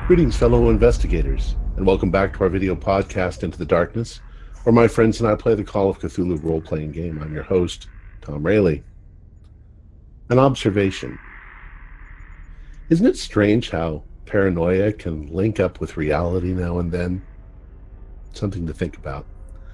Greetings, fellow investigators, and welcome back to our video podcast, Into the Darkness, where my friends and I play the Call of Cthulhu role-playing game. I'm your host, Tom Rayleigh. An observation. Isn't it strange how paranoia can link up with reality now and then? Something to think about.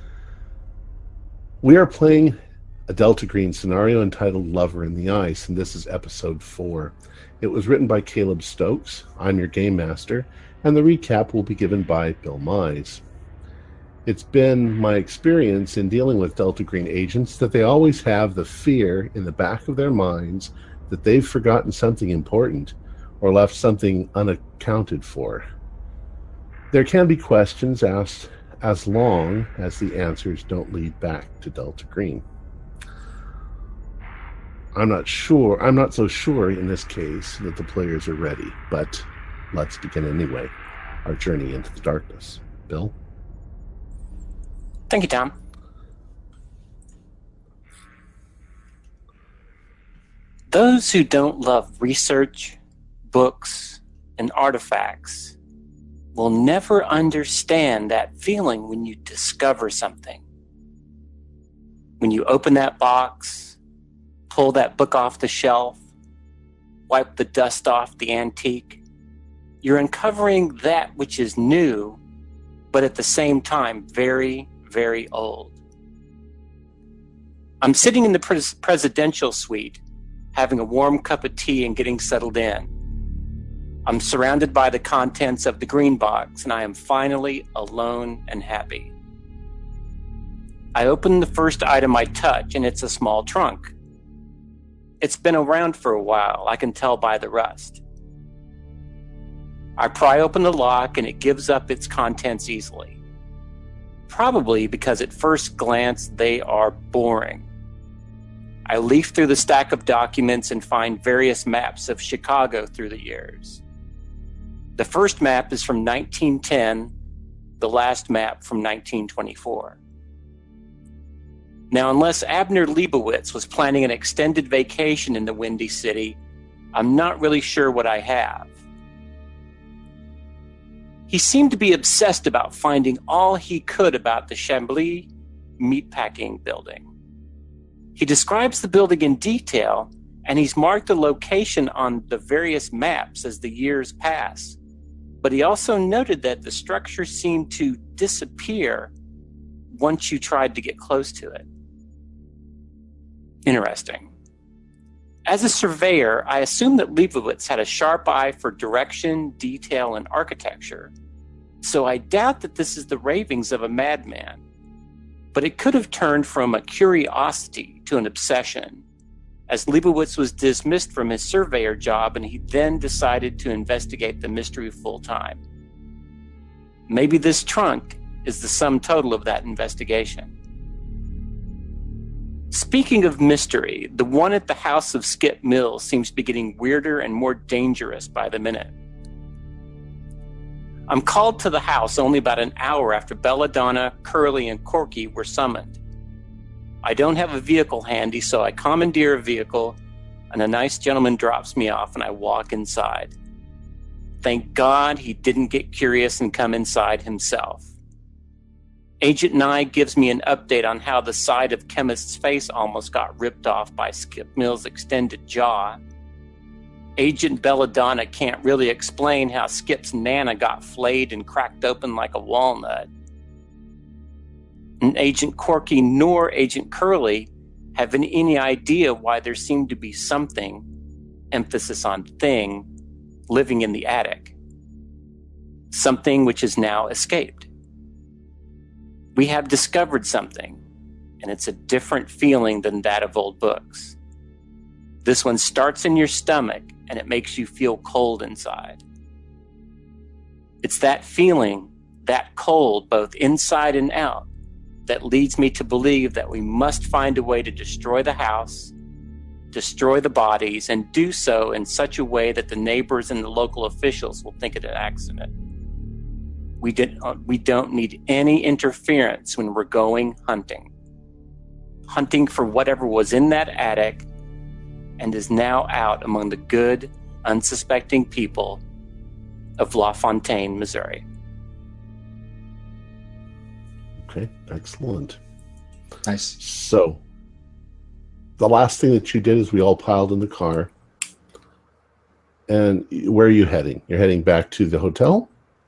We are playing a Delta Green scenario entitled Lover in the Ice, and this is episode 4. It was written by Caleb Stokes. I'm your game master, and the recap will be given by Bill Mize. It's been my experience in dealing with Delta Green agents that they always have the fear in the back of their minds that they've forgotten something important or left something unaccounted for. There can be questions asked as long as the answers don't lead back to Delta Green. I'm not so sure in this case that the players are ready, but let's begin anyway. Our journey into the darkness. Bill? Thank you, Tom. Those who don't love research, books, and artifacts will never understand that feeling when you discover something. When you open that box, pull that book off the shelf, wipe the dust off the antique, you're uncovering that which is new, but at the same time, very, very old. I'm sitting in the presidential suite, having a warm cup of tea and getting settled in. I'm surrounded by the contents of the green box, and I am finally alone and happy. I open the first item I touch, and it's a small trunk. It's been around for a while, I can tell by the rust. I pry open the lock and it gives up its contents easily. Probably because at first glance they are boring. I leaf through the stack of documents and find various maps of Chicago through the years. The first map is from 1910, the last map from 1924. Now, unless Abner Leibowitz was planning an extended vacation in the Windy City, I'm not really sure what I have. He seemed to be obsessed about finding all he could about the Chambly meatpacking building. He describes the building in detail, and he's marked the location on the various maps as the years pass. But he also noted that the structure seemed to disappear once you tried to get close to it. Interesting. As a surveyor, I assumed that Leibowitz had a sharp eye for direction, detail, and architecture, so I doubt that this is the ravings of a madman. But it could have turned from a curiosity to an obsession, as Leibowitz was dismissed from his surveyor job and he then decided to investigate the mystery full-time. Maybe this trunk is the sum total of that investigation. Speaking of mystery, the one at the house of Skip Mills seems to be getting weirder and more dangerous by the minute. I'm called to the house only about an hour after Belladonna, Curly, and Corky were summoned. I don't have a vehicle handy, so I commandeer a vehicle, and a nice gentleman drops me off, and I walk inside. Thank God he didn't get curious and come inside himself. Agent Nye gives me an update on how the side of Chemist's face almost got ripped off by Skip Mills' extended jaw. Agent Belladonna can't really explain how Skip's nana got flayed and cracked open like a walnut. And Agent Corky nor Agent Curly have any idea why there seemed to be something, emphasis on thing, living in the attic. Something which has now escaped. We have discovered something, and it's a different feeling than that of old books. This one starts in your stomach, and it makes you feel cold inside. It's that feeling, that cold, both inside and out, that leads me to believe that we must find a way to destroy the house, destroy the bodies, and do so in such a way that the neighbors and the local officials will think it an accident. We don't need any interference when we're going hunting. Hunting for whatever was in that attic and is now out among the good, unsuspecting people of LaFontaine, Missouri. Okay, excellent. Nice. So, the last thing that you did is we all piled in the car. And where are you heading? You're heading back to the hotel?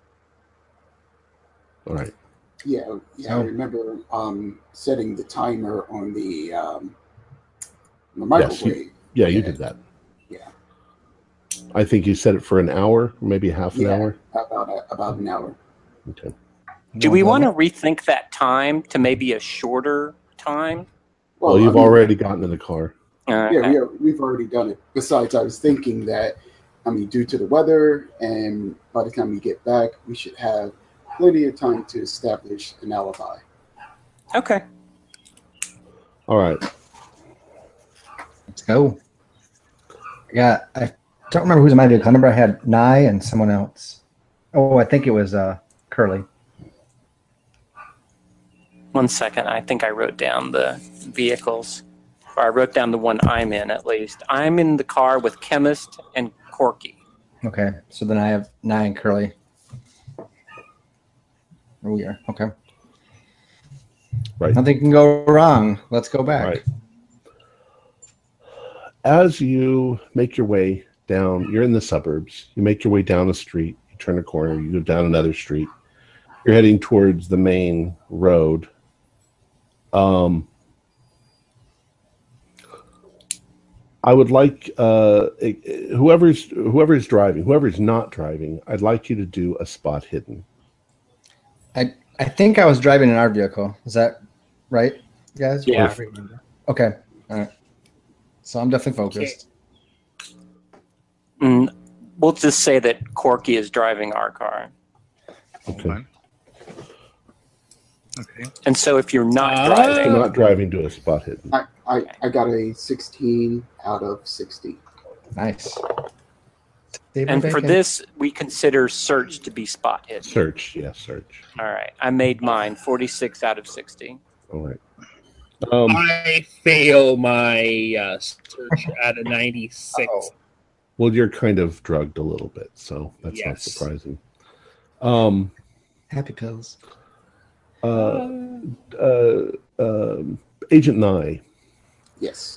All right. Yeah, I remember setting the timer on the microwave. You did that. Yeah. I think you set it for an hour, maybe half an hour. About an hour. Okay. Do we want to rethink that time to maybe a shorter time? Well, you've already gotten in the car. Yeah, we've already done it. Besides, I was thinking that, due to the weather, and by the time we get back, we should have plenty of time to establish an alibi. Okay. All right. Let's go. I don't remember who's in my vehicle. I remember I had Nye and someone else. Oh, I think it was Curly. 1 second. I think I wrote down the vehicles. Or I wrote down the one I'm in, at least. I'm in the car with Chemist and Corky. Okay, so then I have Nye and Curly. We are. Okay. Right. Nothing can go wrong. Let's go back. Right. As you make your way down, you're in the suburbs. You make your way down a street. You turn a corner. You go down another street. You're heading towards the main road. I would like whoever's driving, whoever's not driving, I'd like you to do a spot hidden. I think I was driving in our vehicle. Is that right, guys? Yeah. Okay. All right. So I'm definitely focused. We'll just say that Corky is driving our car. Okay. Okay. And so if you're not If driving... you're not driving, do a spot hidden. I got a 16 out of 60. Nice. And for this, we consider search to be spot hidden. Search, yeah, search. All right. I made mine 46 out of 60. All right. I fail my search at a 96. Well, you're kind of drugged a little bit, so that's not surprising. Happy pills. Agent Nye. Yes.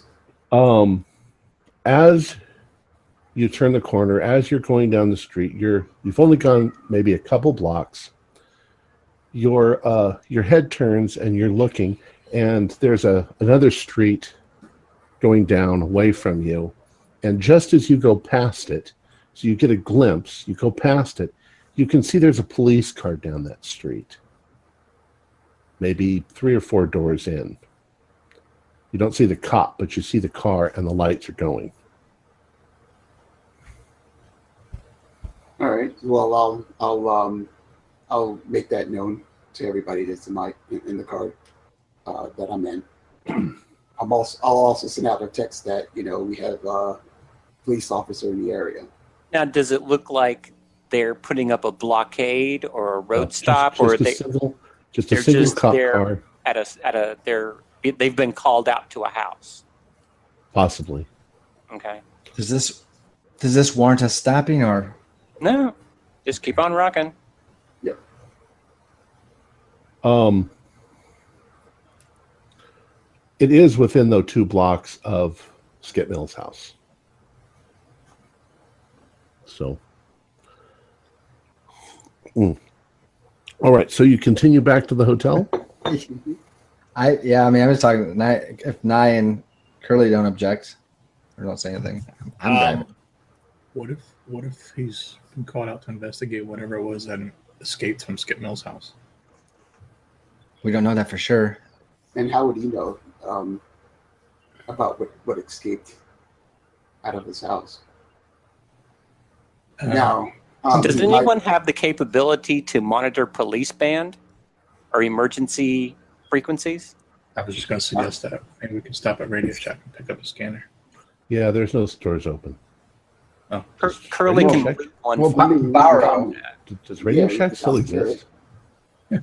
As you turn the corner, as you're going down the street, you've only gone maybe a couple blocks. Your head turns and you're looking, and there's another street going down away from you. And just as you go past it, so you get a glimpse, you go past it, you can see there's a police car down that street. Maybe 3 or 4 doors in. You don't see the cop, but you see the car and the lights are going. All right. Well, I'll make that known to everybody that's in the car that I'm in. I'll also send out a text that we have a police officer in the area. Now, does it look like they're putting up a blockade or a road stop, or just a single cop car? They've been called out to a house. Possibly. Okay. Does this warrant us stopping, or no? Just keep on rocking. Yep. It is within the 2 blocks of Skip Mills' house. So. All right. So you continue back to the hotel? I'm just talking. If Nye and Curly don't object or don't say anything, I'm driving. What if he's been called out to investigate whatever it was that escaped from Skip Mills' house? We don't know that for sure. And how would he know about what escaped out of his house? Now, does anyone have the capability to monitor police band or emergency frequencies? I was just going to suggest that. Maybe we can stop at Radio Shack and pick up a scanner. Yeah, there's no stores open. Oh. Curly can leave one. Well, borrow. Does Radio Shack still exist? Yeah.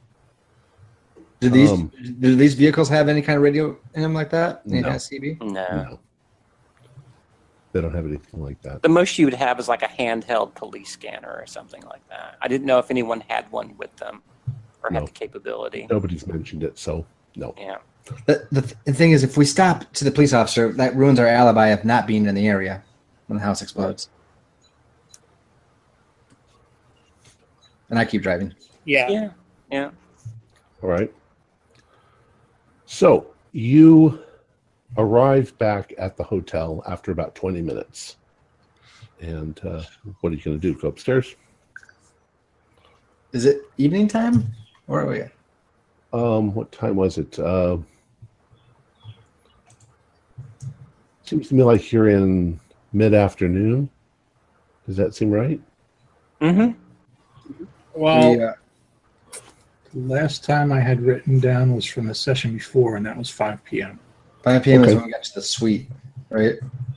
Do these vehicles have any kind of radio in them like that? Any kind of CB? No. They don't have anything like that. The most you would have is like a handheld police scanner or something like that. I didn't know if anyone had one with them or No. had the capability. Nobody's mentioned it, so no. Yeah. The thing is, if we stop to the police officer, that ruins our alibi of not being in the area when the house explodes. And I keep driving. Yeah. Yeah. All right. So you arrive back at the hotel after about 20 minutes. And what are you going to do? Go upstairs? Is it evening time? Where are we at? What time was it? Seems to me like you're in mid-afternoon. Does that seem right? Mm-hmm. Well, last time I had written down was from the session before, and that was 5 p.m. 5 p.m. is Okay. when we got to the suite, right?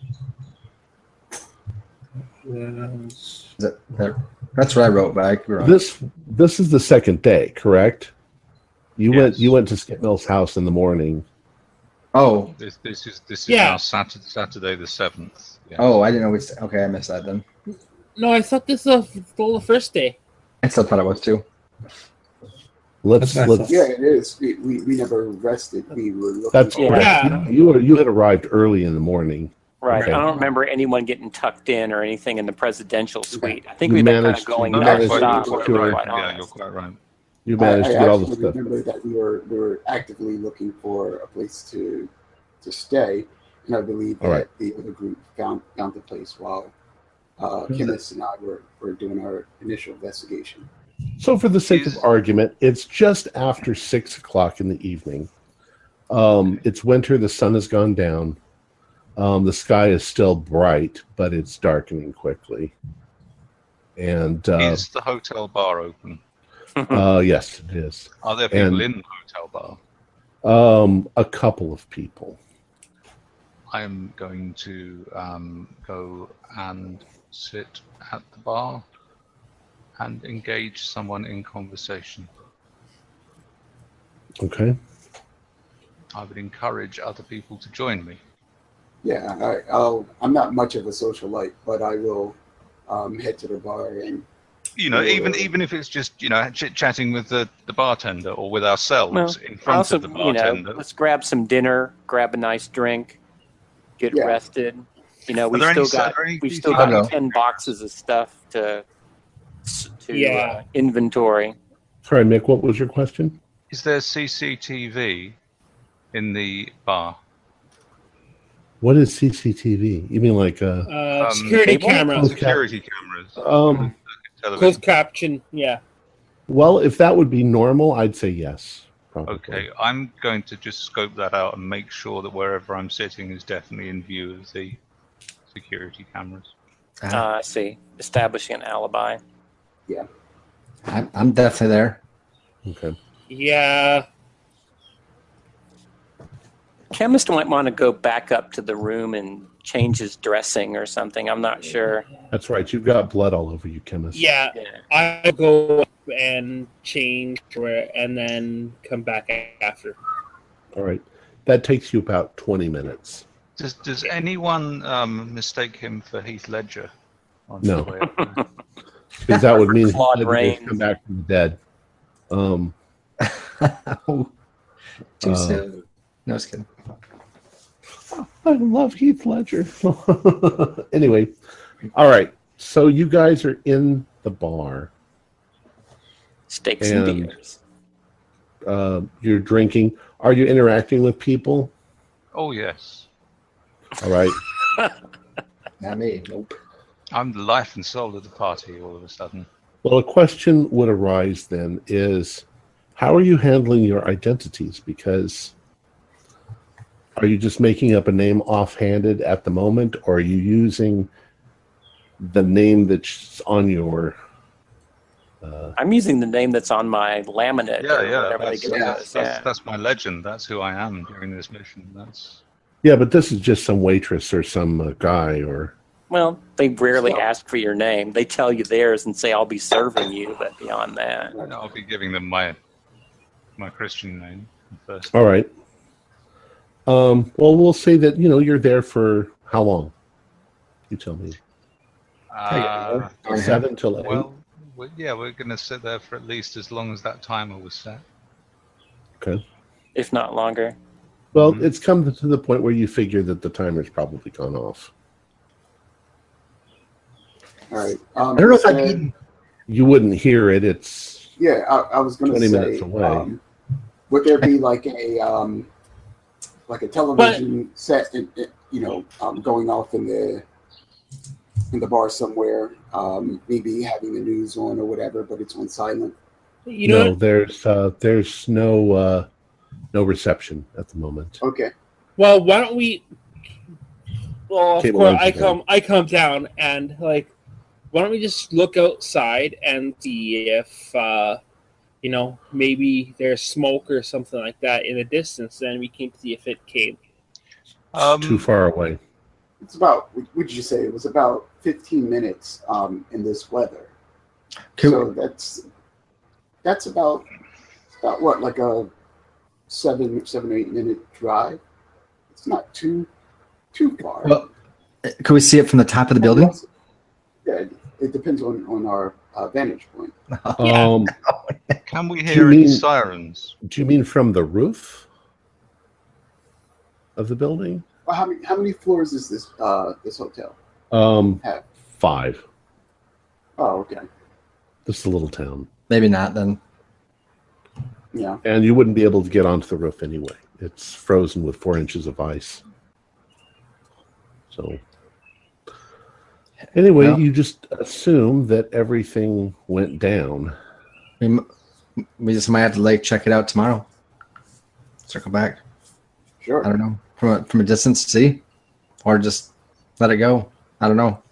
That's what I wrote, but I could be wrong. This is the second day, correct? You Yes. went to Skip Mill's house in the morning. Oh, This is Yeah. now Saturday the 7th. Yeah. oh, I didn't know. Okay, I missed that then. No, I thought this was the first day. I still thought it was too. Let's That's what I thought. Yeah, it is. We never rested. We were looking. That's Yeah. correct. Yeah. You had arrived early in the morning. Right. Okay. I don't remember anyone getting tucked in or anything in the presidential suite. I think You we've been kind managed of to- going you No, managed you're to quite, non-stop. get you're to quite it. right. quite Yeah, honest. you're quite right. You managed to I get all the actually stuff. remember that we were actively looking for a place to stay, and I believe that All right. the other group found the place while Kenneth and I were doing our initial investigation. So, for the sake of Is- argument, it's just after 6 o'clock in the evening. It's winter. The sun has gone down. The sky is still bright, but it's darkening quickly. And Is the hotel bar open? yes, it is. Are there people And- in the hotel bar? A couple of people. I am going to go and sit at the bar and engage someone in conversation. Okay. I would encourage other people to join me. Yeah, I'm not much of a socialite, but I will head to the bar and Even if it's just chit-chatting with the bartender or with ourselves Well, in front also, of the bartender. let's grab some dinner, grab a nice drink, get Yeah. rested. We've there any- still are there any got I don't know. 10 boxes of stuff to Yeah. inventory. Sorry, Mick, what was your question? Is there CCTV in the bar? What is CCTV? You mean like Security cable? cameras, Security cameras. closed Television. caption. Yeah. well, if that would be normal, I'd say yes. Probably. Okay, I'm going to just scope that out and make sure that wherever I'm sitting is definitely in view of the security cameras. I see. Establishing an alibi. I'm definitely there. Okay. Yeah. Chemist might want to go back up to the room and change his dressing or something. I'm not sure. That's right. You've got blood all over you, chemist. Yeah. Yeah. I'll go up and change and then come back after. All right. That takes you about 20 minutes. Does anyone mistake him for Heath Ledger? On No. the way up there? Because that would mean Claude he'd Rains. come back from the dead. Too soon. No, just kidding. I love Heath Ledger. Anyway, all right. So you guys are in the bar. Steaks and And- beers. You're drinking. Are you interacting with people? Oh yes, All right. Not me. Nope. I'm the life and soul of the party. All of a sudden, Well, a question would arise then is, how are you handling your identities? Because are you just making up a name offhanded at the moment, or are you using the name that's on your... I'm using the name that's on my laminate. or whatever they that's, give us. that's my legend. That's who I am during this mission. That's Yeah, but this is just some waitress or some guy or... Well, they rarely So- ask for your name. They tell you theirs and say, I'll be serving you, but beyond that. I'll be giving them my Christian name first. All right. Well, we'll say that, you're there for how long? You tell me. 9:30. 7 till 8. Well, we're going to sit there for at least as long as that timer was set. Okay. if not longer. Well, it's come to the point where you figure that the timer's probably gone off. All right. I don't know if I've eaten. You wouldn't hear it. It's I was going to 20 say, minutes away. Would there be like a television set, going off in the bar somewhere, maybe having the news on or whatever, but it's on silent? You know no, what? there's no reception at the moment. Okay. Well, why don't we? Well, of Cable course, lines I come down and why don't we just look outside and see if maybe there's smoke or something like that in the distance. Then we can see if it came. It's too far away. It's about. Would you say it was about 15 minutes in this weather? So that's about what, like a 7 or 8 minute drive. It's not too far. Well, can we see it from the top of the building? Yeah, it depends on our vantage point. Can we hear any sirens? Do you mean from the roof of the building? Well, how many floors is this hotel? 5. Oh, okay. This is a little town. Maybe not then. Yeah. And you wouldn't be able to get onto the roof anyway. It's frozen with 4 inches of ice. So anyway, you just assume that everything went down. We just might have to check it out tomorrow. Circle back. Sure. I don't know. From a distance, see? Or just let it go. I don't know.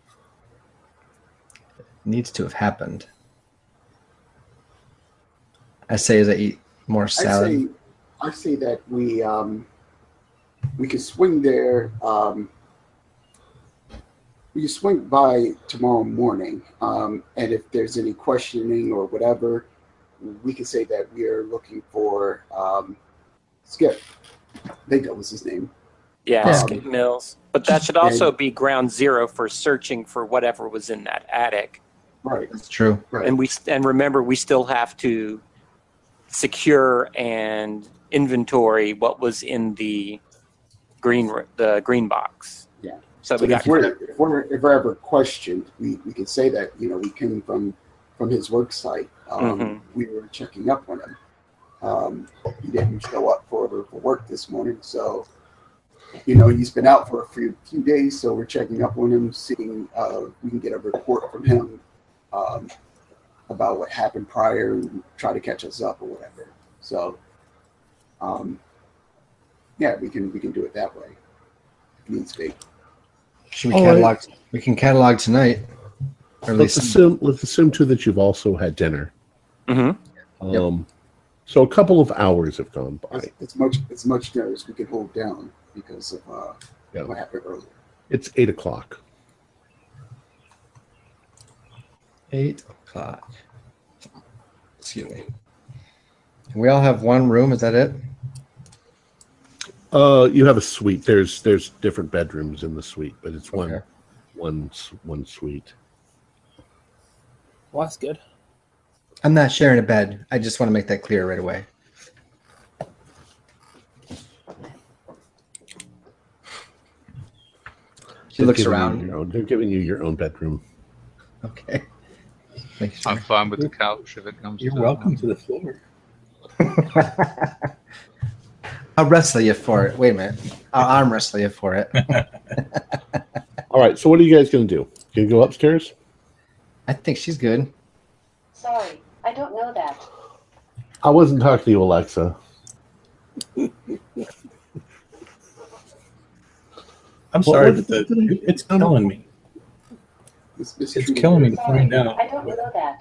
It needs to have happened. I say as I eat more salad. I say that we could swing there. We can swing by tomorrow morning, and if there's any questioning or whatever, we can say that we are looking for Skip. I think that was his name. Yeah, Skip Mills. But that should also be ground zero for searching for whatever was in that attic. Right. That's true. Right. And remember, we still have to secure and inventory what was in the green box. Yeah. So if we're ever questioned, we can say that we came from his work site. We were checking up on him. He didn't show up for work this morning, so he's been out for a few days. So we're checking up on him, seeing we can get a report from him about what happened prior and try to catch us up or whatever. So, we can do it that way if needs be. Should we catalog? We can catalog tonight. Or at Let's assume too that you've also had dinner. Mm-hmm. So a couple of hours have gone by. It's much dinner as we can hold down because of what happened earlier. It's 8 o'clock. 8 o'clock. Excuse me. We all have one room. Is that it? You have a suite. There's different bedrooms in the suite, but it's one suite. Well, that's good. I'm not sharing a bed. I just want to make that clear right away. She looks around. They're giving you your own bedroom. Okay. Sure. I'm fine with the couch if it comes. You're welcome to the floor. I'll wrestle you for it. Wait a minute. I'll arm wrestle you for it. All right. So what are you guys going to do? Going to go upstairs? I think she's good. Sorry, I don't know that. I wasn't talking to you, Alexa. I'm sorry, but it's killing me. It's killing me to find out. I don't know that.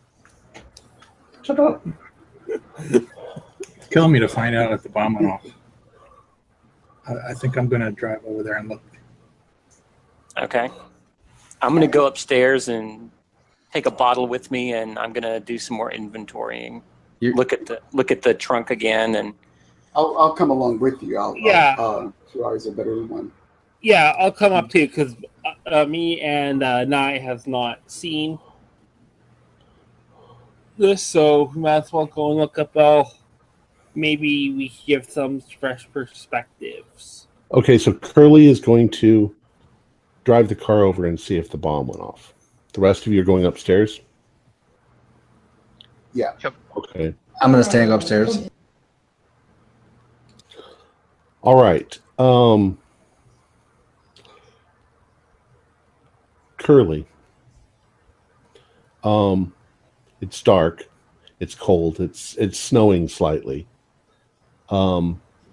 Shut up. It's killing me to find out if the bomb went off. I think I'm going to drive over there and look. Okay. I'm going to go upstairs and take a bottle with me, and I'm going to do some more inventorying. Look at the trunk again, and I'll come along with you. Two hours are better than one. Yeah, I'll come up too because me and Nye has not seen this, so we might as well go and look up. Maybe we give some fresh perspectives. Okay, so Curly is going to drive the car over and see if the bomb went off. The rest of you are going upstairs? Yeah. Okay. I'm going to stay and go upstairs. All right. Curly. It's dark. It's cold. It's snowing slightly. A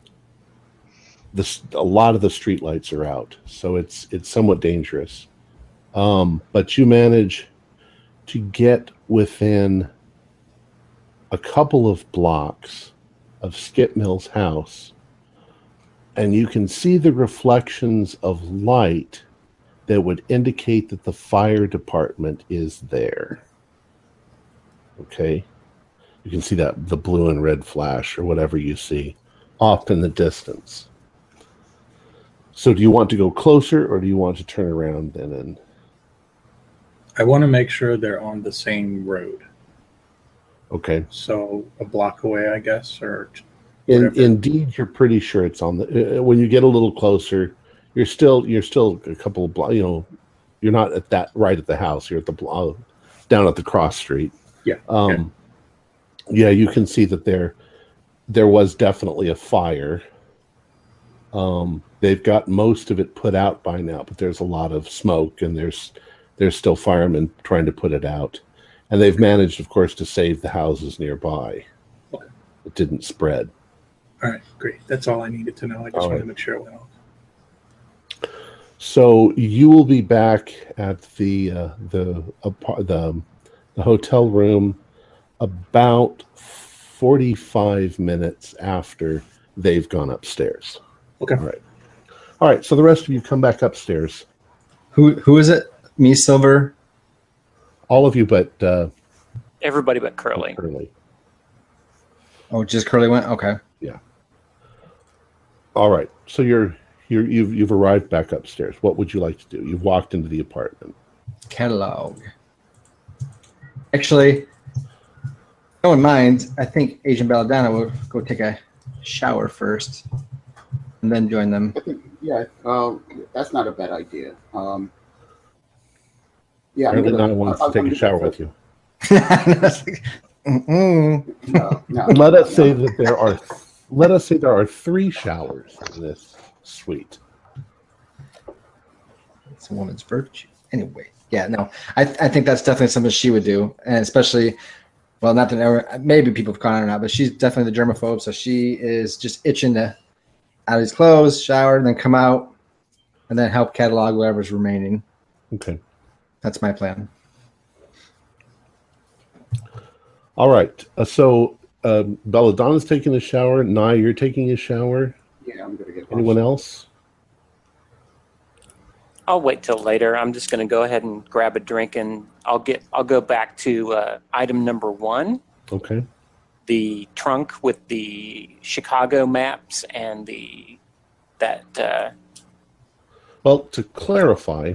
lot of the street lights are out, so it's somewhat dangerous. But you manage to get within a couple of blocks of Skip Mill's house, and you can see the reflections of light that would indicate that the fire department is there. Okay? You can see that the blue and red flash or whatever you see off in the distance. So do you want to go closer or do you want to turn around then? And I want to make sure they're on the same road. okay. So a block away, I guess, or Indeed, you're pretty sure it's on the. When you get a little closer, you're still a couple of blocks. You're not at that right at the house. You're at the down at the cross street. Yeah. Yeah, you can see that there was definitely a fire. They've got most of it put out by now, but there's a lot of smoke, and there's still firemen trying to put it out, and they've managed, of course, to save the houses nearby. Okay. It didn't spread. All right, great. That's all I needed to know. I just wanted to make sure it went off. So you will be back at the hotel room about 45 minutes after they've gone upstairs. Okay. All right. So the rest of you come back upstairs. Who is it? Me, Silver? All of you, but Everybody but Curly. Curly. Oh, just Curly went? Okay. Yeah. All right. So you've arrived back upstairs. What would you like to do? You've walked into the apartment. Catalog. Actually, no one minds. I think Agent Belladonna will go take a shower first and then join them. Yeah, that's not a bad idea. Yeah, Apparently, no one wants to take a shower with you. No. Let us say there are 3 showers in this suite. It's a woman's virtue. Anyway, yeah, no, I think that's definitely something she would do, and especially, well, not that maybe people have caught on or not, but she's definitely the germaphobe, so she is just itching to out of his clothes, shower, and then come out, and then help catalog whatever's remaining. Okay. That's my plan. All right. So Belladonna's taking a shower. Nye, you're taking a shower. Yeah, I'm gonna get. Anyone else? I'll wait till later. I'm just going to go ahead and grab a drink, and I'll go back to item number 1. Okay. The trunk with the Chicago maps and Well, to clarify,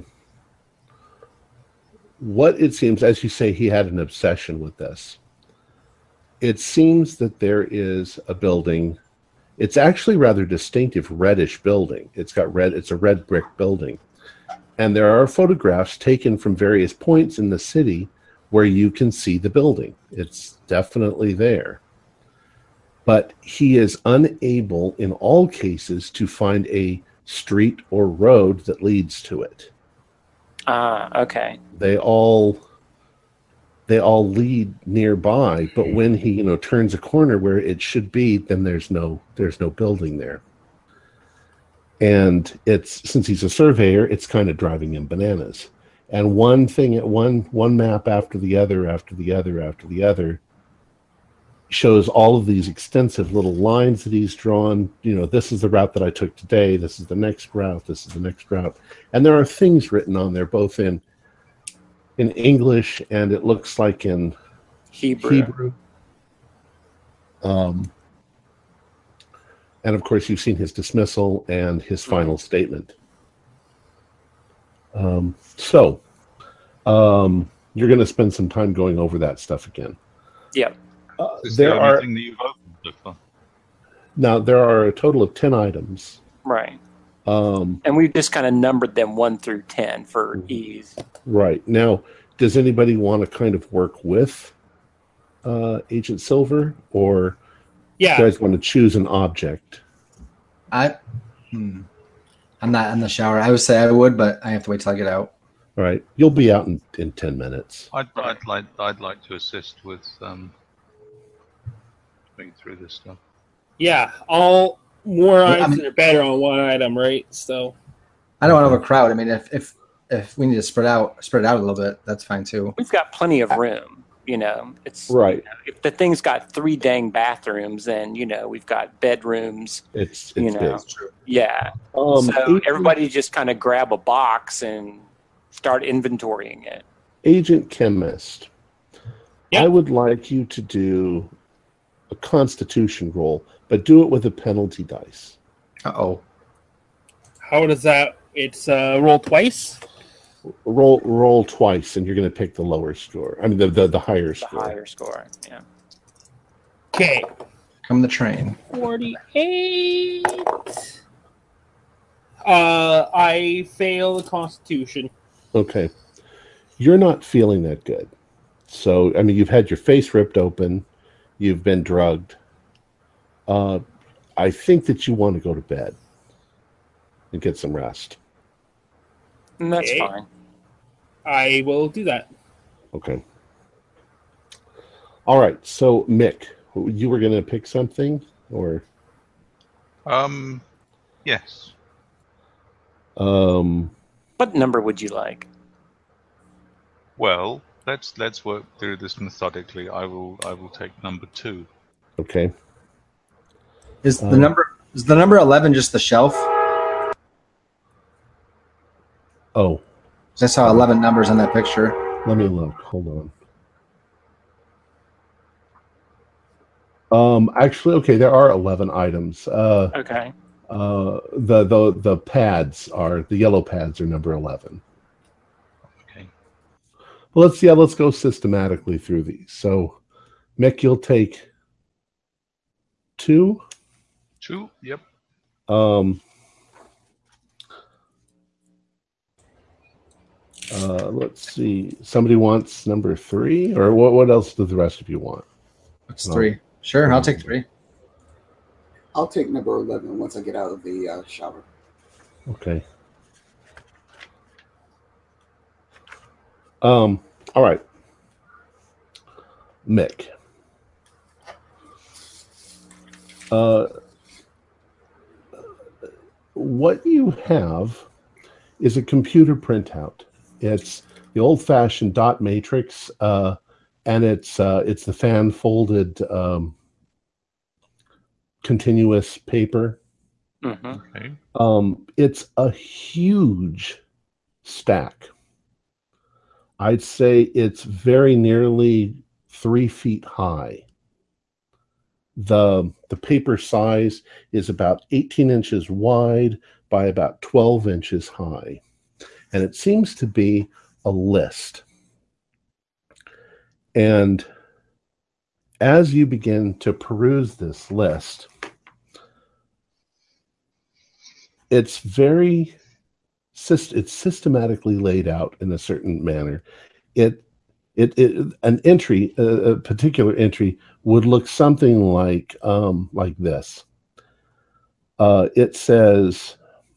what it seems, as you say, he had an obsession with this. It seems that there is a building. It's actually rather distinctive, reddish building. It's a red brick building. And there are photographs taken from various points in the city where you can see the building. It's definitely there. But he is unable, in all cases, to find a street or road that leads to it. okay. They all lead nearby, but when he turns a corner where it should be, then there's no building there. And since he's a surveyor, it's kind of driving him bananas. And one map after the other shows all of these extensive little lines that he's drawn. This is the route that I took today. This is the next route. This is the next route. And there are things written on there, both in English and it looks like in Hebrew. And of course, you've seen his dismissal and his final statement. So you're going to spend some time going over that stuff again. Yep. Is There the only are thing that you've opened so far? now there are a total of 10 items. Right. And we've just kind of numbered them 1 through 10 for ease. Right. Now, does anybody want to kind of work with Agent Silver, or you guys want to choose an object? I'm not in the shower. I would say I would, but I have to wait till I get out. All right. You'll be out in 10 minutes. I'd like to assist with going through this stuff. Yeah, all more items are better on one item, right? So I don't want to overcrowd. I mean, if we need to spread it out a little bit, that's fine too. We've got plenty of room. It's right. If the thing's got 3 dang bathrooms, then we've got bedrooms. It's big. True. Yeah. So everybody just kind of grab a box and start inventorying it. Agent Chemist, I would like you to do a Constitution roll, but do it with a penalty dice. Uh-oh. How does that? It's roll twice? Roll twice, and you're going to pick the lower score. I mean, the higher score. The higher score, yeah. Okay. Come the train. 48. I fail the Constitution. Okay. You're not feeling that good. So, I mean, you've had your face ripped open. You've been drugged. I think that you want to go to bed and get some rest. And that's fine. I will do that. Okay. All right. So, Mick, you were going to pick something, or? Yes. What number would you like? Well, let's work through this methodically. I will take number 2. Okay. Is the number 11 just the shelf? Oh. I saw 11 numbers on that picture. Let me look. Hold on. Actually, okay, there are 11 items. Okay. The pads are the yellow pads are number 11. Okay. Well, let's go systematically through these. So, Mick, you'll take 2. 2. Yep. Let's see. Somebody wants number 3, or what else do the rest of you want? What's 3? Sure, I'll take 3. I'll take number 11 once I get out of the shower. Okay. All right. Mick. What you have is a computer printout. It's the old-fashioned dot matrix, and it's the fan-folded continuous paper. Okay. It's a huge stack. I'd say it's very nearly 3 feet high. The paper size is about 18 inches wide by about 12 inches high. And it seems to be a list. And as you begin to peruse this list, it's systematically laid out in a certain manner. An entry, a particular entry, would look something like this. It says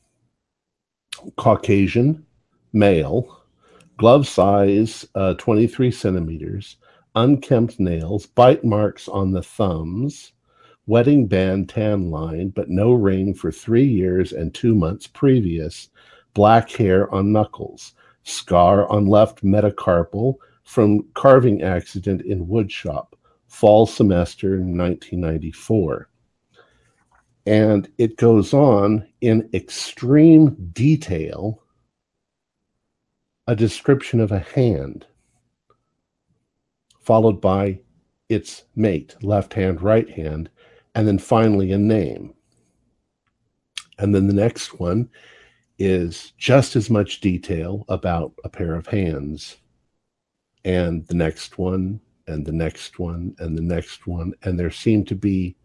Caucasian, male, glove size 23 centimeters, unkempt nails, bite marks on the thumbs, wedding band tan line, but no ring for 3 years and 2 months previous, black hair on knuckles, scar on left metacarpal from carving accident in wood shop, fall semester 1994. And it goes on in extreme detail, a description of a hand, followed by its mate, left hand, right hand, and then finally a name. And then the next one is just as much detail about a pair of hands, and the next one, and the next one, and the next one, and there seem to be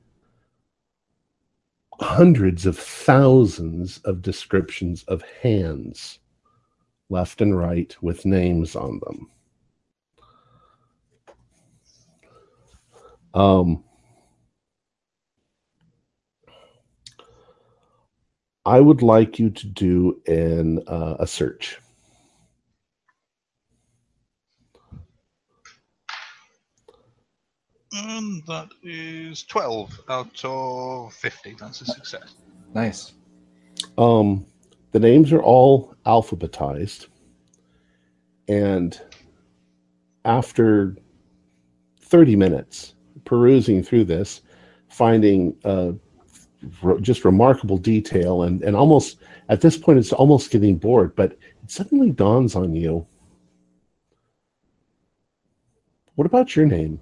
hundreds of thousands of descriptions of hands, left and right, with names on them. I would like you to do a search. That is 12 out of 50. That's a success. Nice. The names are all alphabetized, and after 30 minutes perusing through this, finding just remarkable detail, and almost at this point it's almost getting bored, but it suddenly dawns on you, what about your name?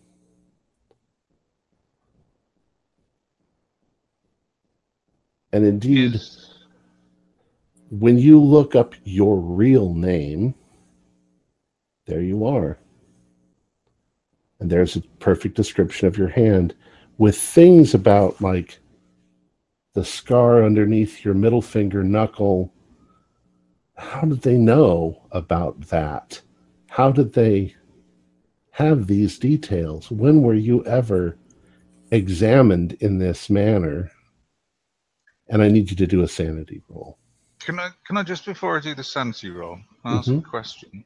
And indeed, when you look up your real name, there you are. And there's a perfect description of your hand with things about like the scar underneath your middle finger knuckle. How did they know about that? How did they have these details? When were you ever examined in this manner? And I need you to do a sanity roll. Can I just, before I do the sanity roll, ask a question?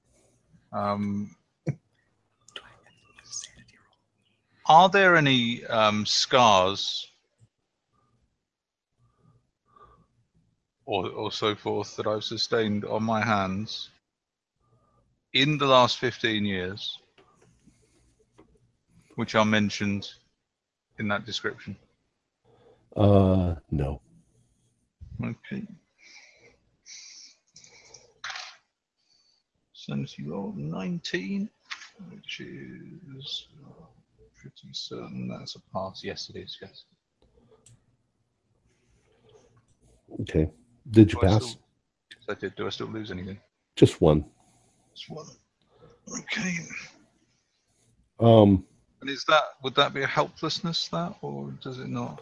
Are there any scars or so forth that I've sustained on my hands in the last 15 years, which are mentioned in that description? No. Okay. Sanity roll 19, which is pretty certain that's a pass. Yes, it is. Yes. Okay. Did you pass? Yes, I did. Do I still lose anything? Just one. Just one. Okay. And would that be a helplessness, or does it not?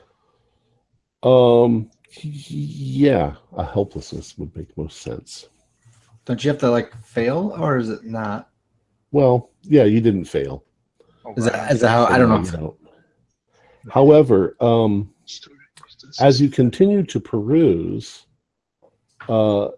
Yeah, a helplessness would make most sense. Don't you have to like fail, or is it not? Well, yeah, you didn't fail. Is that how? I don't know. However, as you continue to peruse, the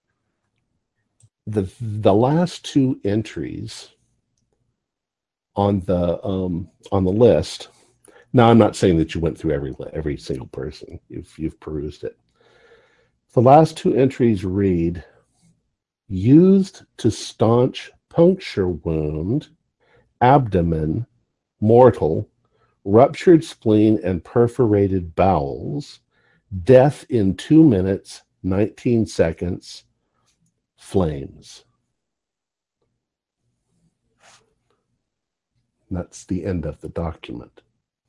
last two entries on the list. Now, I'm not saying that you went through every single person. You've perused it. The last two entries read, used to staunch puncture wound, abdomen, mortal, ruptured spleen and perforated bowels, death in 2 minutes, 19 seconds, flames. That's the end of the document.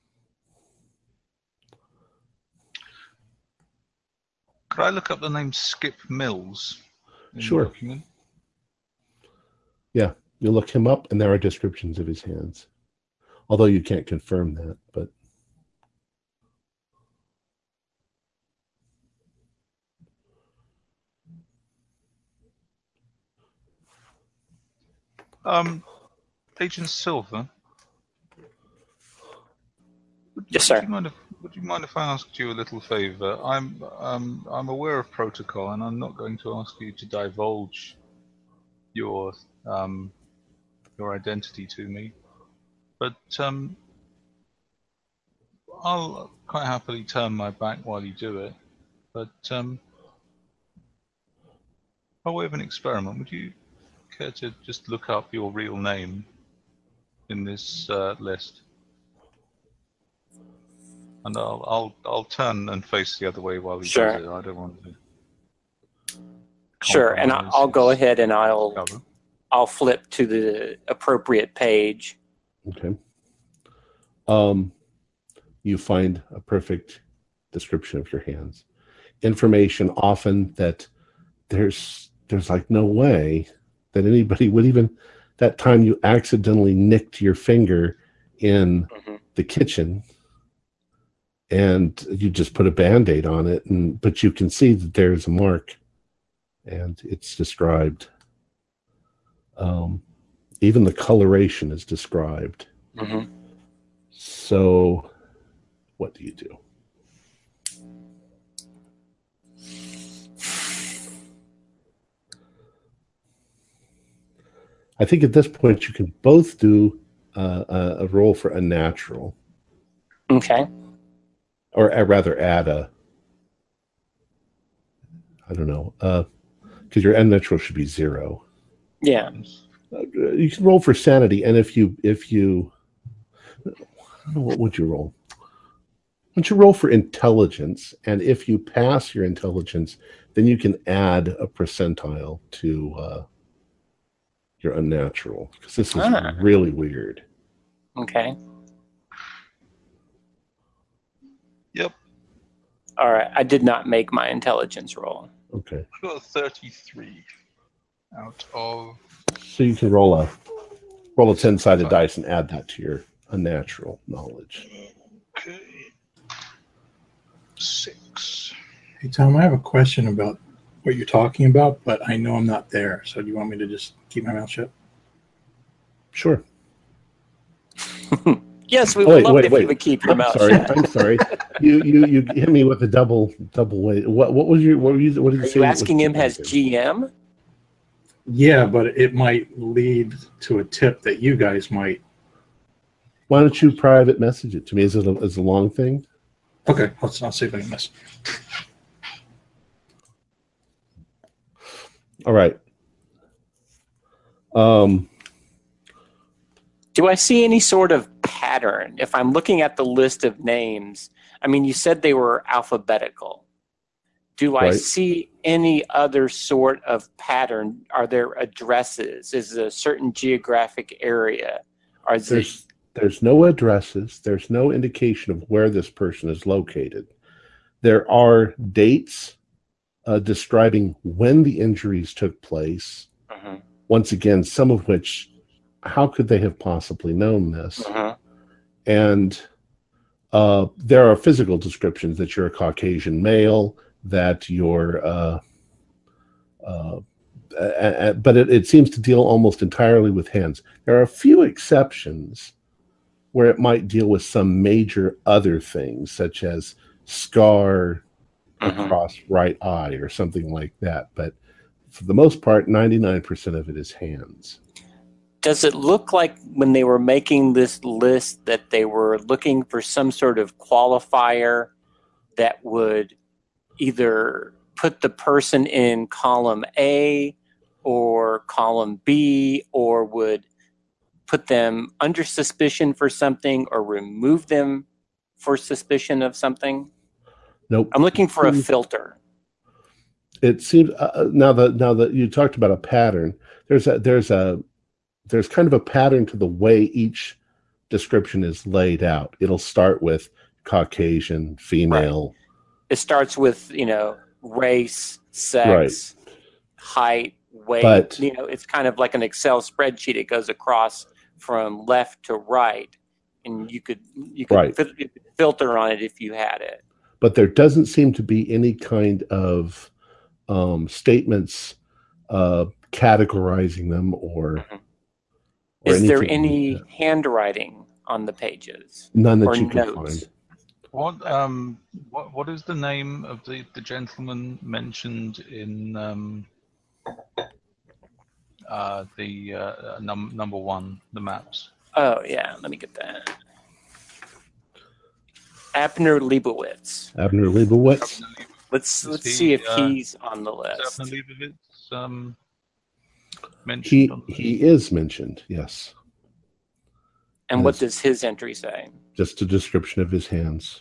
Could I look up the name Skip Mills? Sure. Yeah, you look him up, and there are descriptions of his hands. Although you can't confirm that, but Agent Silver. Yes, sir. Would you mind if I asked you a little favor? I'm aware of protocol, and I'm not going to ask you to divulge your identity to me. But I'll quite happily turn my back while you do it. But by way of an experiment, would you care to just look up your real name in this list? And I'll turn and face the other way while he does it. I don't want to. Sure, and I'll go ahead and I'll flip to the appropriate page. Okay. You find a perfect description of your hands. information often that there's like no way that anybody would even, that time you accidentally nicked your finger in the kitchen and you just put a Band-Aid on it, but you can see that there's a mark and it's described. Even the coloration is described. So what do you do? I think at this point you can both do a roll for a natural. Okay. Or rather add a, I don't know, because your unnatural should be 0. Yeah. You can roll for sanity, and if you, what would you roll? Why don't you roll for intelligence, and if you pass your intelligence, then you can add a percentile to your unnatural, because this is really weird. Okay. Yep. All right. I did not make my intelligence roll. Okay. I got a 33 out of. So you can roll a 10-sided dice and add that to your unnatural knowledge. Okay. 6. Hey, Tom, I have a question about what you're talking about, but I know I'm not there. So do you want me to just keep my mouth shut? Sure. Yes, we would love it if you would keep your mouth shut. I'm sorry. You hit me with a double way. What did you say? Are you asking him as GM? Yeah, but it might lead to a tip that you guys might. Why don't you private message it to me? Is it a long thing? Okay, I'll see if I can message. All right. Do I see any sort of pattern? If I'm looking at the list of names, I mean, you said they were alphabetical. Do I see any other sort of pattern? Are there addresses? Is it a certain geographic area? There's no addresses. There's no indication of where this person is located. There are dates describing when the injuries took place. Once again, some of which, how could they have possibly known this? And there are physical descriptions that you're a Caucasian male, that you're, but it seems to deal almost entirely with hands. There are a few exceptions where it might deal with some major other things, such as scar across right eye or something like that. But for the most part, 99% of it is hands. Does it look like when they were making this list that they were looking for some sort of qualifier that would either put the person in column A or column B, or would put them under suspicion for something or remove them for suspicion of something? Nope. I'm looking for a filter. It seems now that you talked about a pattern, there's kind of a pattern to the way each description is laid out. It'll start with Caucasian, female. Right. It starts with, race, sex, height, weight. But, it's kind of like an Excel spreadsheet. It goes across from left to right, and you could filter on it if you had it. But there doesn't seem to be any kind of statements categorizing them or is there any like handwriting on the pages? None that you can find. What is the name of the gentleman mentioned in number 1, the maps? Oh yeah, let me get that. Abner Leibowitz. Abner Leibowitz. Let's see if he's on the list. Is Abner Leibowitz mentioned? He is mentioned, yes. And what does his entry say? Just a description of his hands.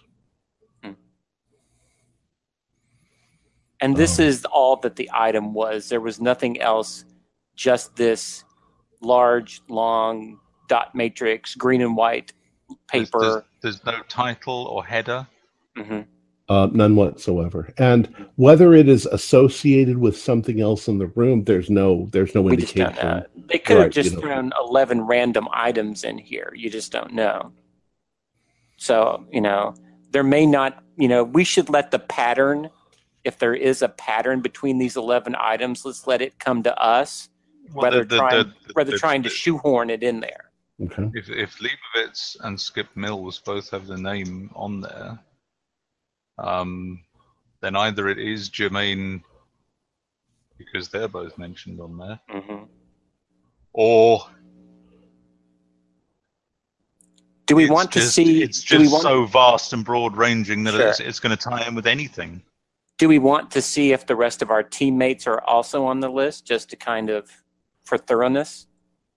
And this is all that the item was. There was nothing else, just this large, long dot matrix, green and white paper. There's no title or header? None whatsoever. And whether it is associated with something else in the room, there's no We just indication. don't know. They could have Right, just you know. thrown 11 random items in here. You just don't know. So, there may not, we should let the pattern, if there is a pattern between these 11 items, let's let it come to us rather trying to shoehorn it in there. Okay. If Leibovitz and Skip Mills both have the name on there, then either it is Germain because they're both mentioned on there, or do we want to see? It's just so vast and broad-ranging that Sure. it's going to tie in with anything. Do we want to see if the rest of our teammates are also on the list, just to kind of for thoroughness?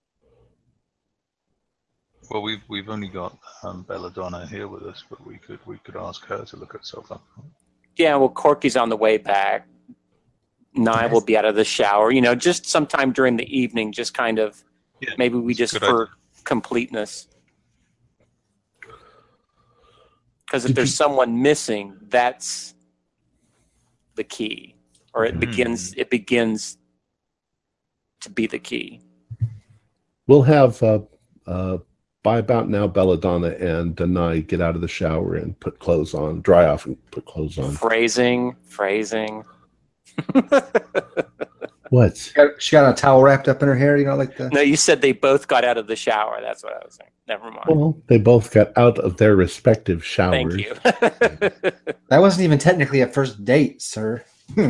Well, we've only got Belladonna here with us, but we could ask her to look at stuff up. Yeah, well, Corky's on the way back. Nye will be out of the shower. Just sometime during the evening, just kind of maybe we just for completeness. Because if there's someone missing, that's the key, or it begins to be the key. We'll have by about now, Belladonna and Denai get out of the shower and put clothes on, dry off and put clothes on. Phrasing. What? She got a towel wrapped up in her hair, like the. No, you said they both got out of the shower. That's what I was saying. Never mind. Well, they both got out of their respective showers. Thank you. That wasn't even technically a first date, sir.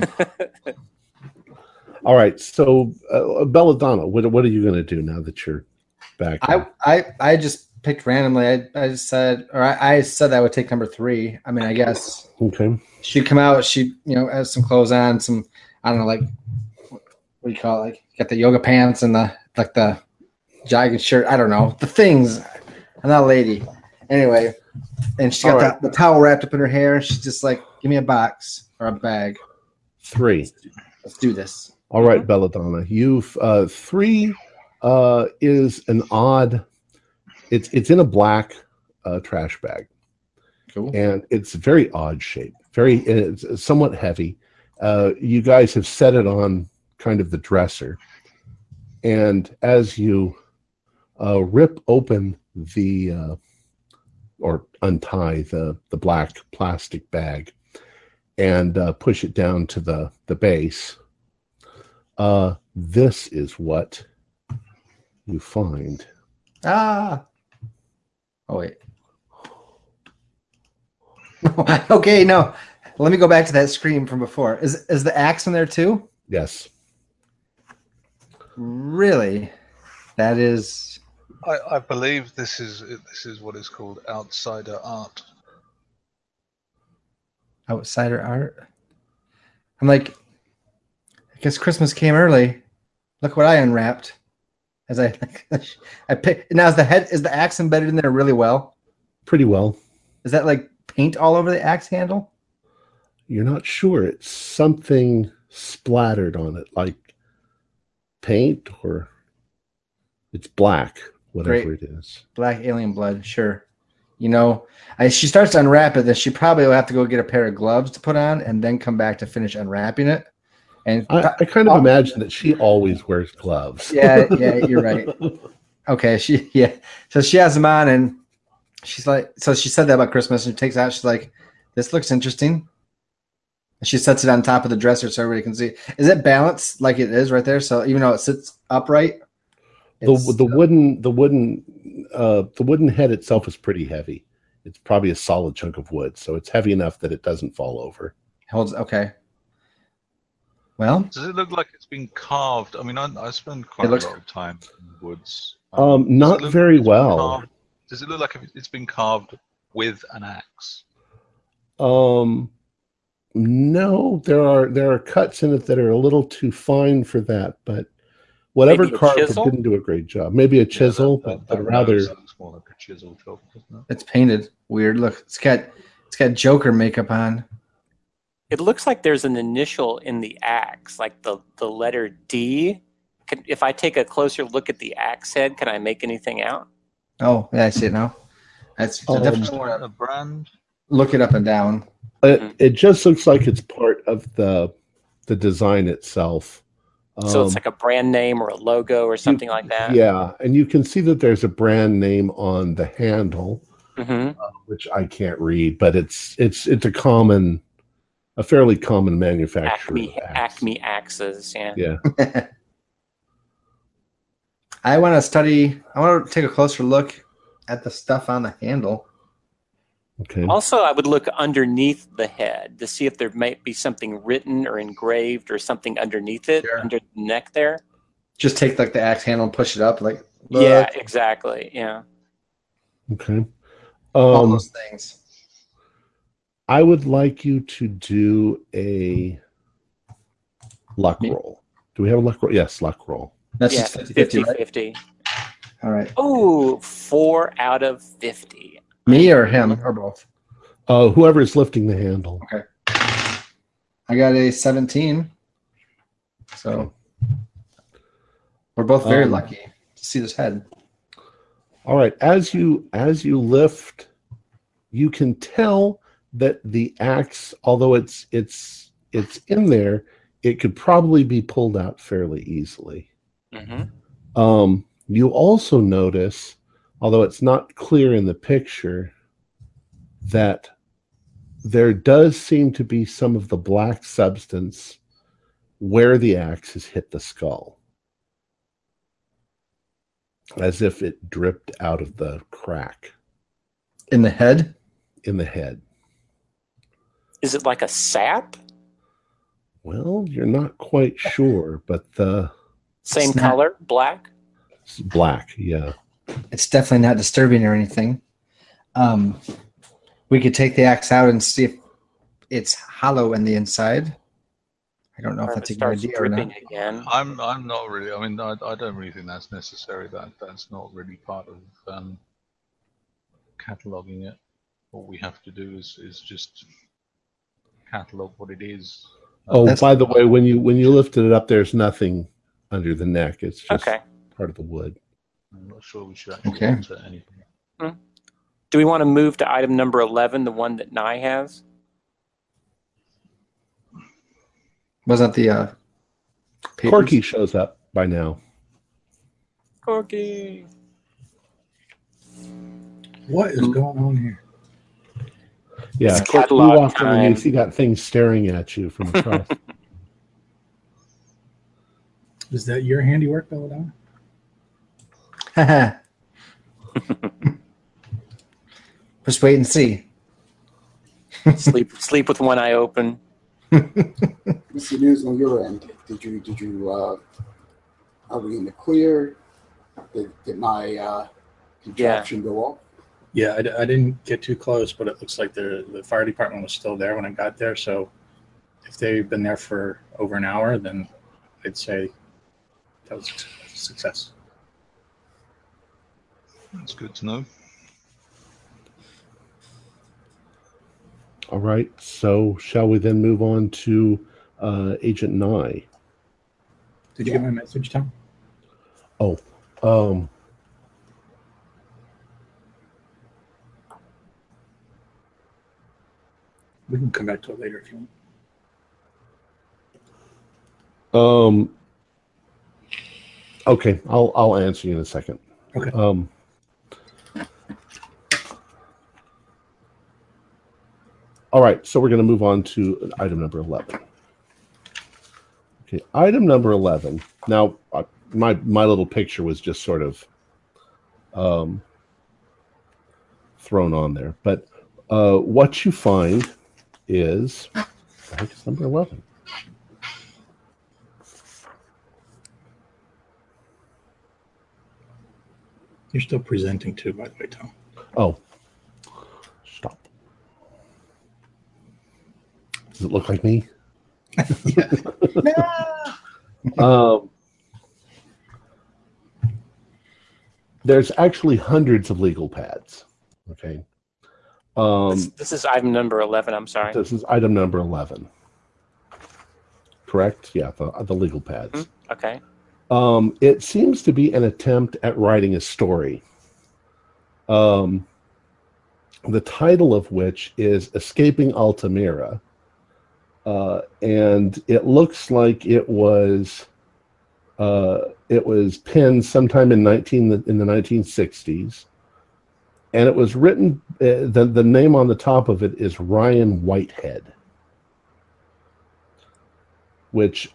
All right, so Belladonna, what are you going to do now that you're back? I just picked randomly. I said that I would take number 3. I mean, I guess. Okay. She'd come out. She has some clothes on. Some I don't know, like what do you call it? Like got the yoga pants and the jogging shirt. I don't know the things. I'm not a lady. Anyway, and she got the towel wrapped up in her hair. And she's just like, give me a box or a bag. 3. Let's do this. All right, Belladonna. You've 3 is an odd. It's in a black trash bag. Cool. And it's very odd shape. It's somewhat heavy. You guys have set it on kind of the dresser, and as you rip open or untie the black plastic bag and push it down to the base, this is what you find. Oh wait. Okay, no. Let me go back to that scream from before. Is the axe in there too? Yes. Really? That is. I believe this is what is called outsider art. Outsider art. I'm like, I guess Christmas came early. Look what I unwrapped. As I picked. Now is the axe embedded in there really well? Pretty well. Is that like paint all over the axe handle? You're not sure. It's something splattered on it, like paint, or it's black, whatever it is. Black alien blood, sure. She starts to unwrap it, then she probably will have to go get a pair of gloves to put on and then come back to finish unwrapping it. And I kind of imagine that she always wears gloves. Yeah, you're right. Okay, so she has them on, and she's like, so she said that about Christmas, and she takes it out. She's like, this looks interesting. And she sets it on top of the dresser so everybody can see. Is it balanced like it is right there? So even though it sits upright, the wooden head itself is pretty heavy. It's probably a solid chunk of wood, so it's heavy enough that it doesn't fall over. Holds okay. Well, does it look like it's been carved? I mean, I spend quite a lot of time in the woods. Not very well. Does it look like it's been carved with an axe? No, there are cuts in it that are a little too fine for that, but whatever carver didn't do a great job. Maybe a chisel, but rather looks more like a chisel job, doesn't it? It's painted weird. Look, it's got Joker makeup on. It looks like there's an initial in the axe, like the letter D. If I take a closer look at the axe head, can I make anything out? Oh, yeah, I see it now. That's definitely a brand. look it up and down. It just looks like it's part of the design itself. So it's like a brand name or a logo or something like that. Yeah, and you can see that there's a brand name on the handle, which I can't read, but it's a fairly common manufacturer. Acme axes. Yeah. Yeah. I want to take a closer look at the stuff on the handle. Okay. Also, I would look underneath the head to see if there might be something written or engraved or something underneath it, under the neck there. Just take like the axe handle and push it up, like look. Yeah, exactly. Yeah. Okay. All those things. I would like you to do a luck roll. Do we have a luck roll? Yes, luck roll. That's just 50-50, right? All right. Oh, 4 out of 50. Me or him or both? Whoever is lifting the handle. Okay. I got a 17. So we're both very lucky to see this head. All right. As you lift, you can tell that the axe, although it's in there, it could probably be pulled out fairly easily. You also notice, although it's not clear in the picture, that there does seem to be some of the black substance where the axe has hit the skull, as if it dripped out of the crack. In the head? In the head. Is it like a sap? Well, you're not quite sure, but the... Same color? Black? Black, yeah. It's definitely not disturbing or anything. We could take the axe out and see if it's hollow in the inside. I don't know if that's a good idea or not. Again. I'm not really. I mean, I don't really think that's necessary. That's not really part of cataloging it. What we have to do is just catalog what it is. By the way, when you lifted it up, there's nothing under the neck. It's just part of the wood. I'm not sure we should actually enter anything. Do we want to move to item number 11, the one that Nye has? Wasn't the Corky shows up by now. Corky. What is going on here? Yeah, Corky, you walked underneath. You got things staring at you from across. Is that your handiwork, Belladonna? Just wait and see. Sleep with one eye open. What's the news on your end? Did you are we in the clear? Did my contraption go off? Yeah, I didn't get too close, but it looks like the fire department was still there when I got there. So if they've been there for over an hour, then I'd say that was a success. That's good to know. All right, so shall we then move on to Agent Nye? Did you get my message, Tom? Oh, we can come back to it later if you want. Okay, I'll answer you in a second. Okay. All right, so we're going to move on to item number 11. Okay, item number 11. Now, my little picture was just sort of thrown on there, but what you find is, I think it's number 11. You're still presenting too, by the way, Tom. Oh, stop. Does it look like me? There's actually hundreds of legal pads. Okay. This is item number 11. I'm sorry. This is item number 11. Correct? Yeah, the legal pads. Okay. It seems to be an attempt at writing a story. the title of which is Escaping Altamira. And it looks like it was penned sometime in the 1960s, and it was written. The name on the top of it is Ryan Whitehead, which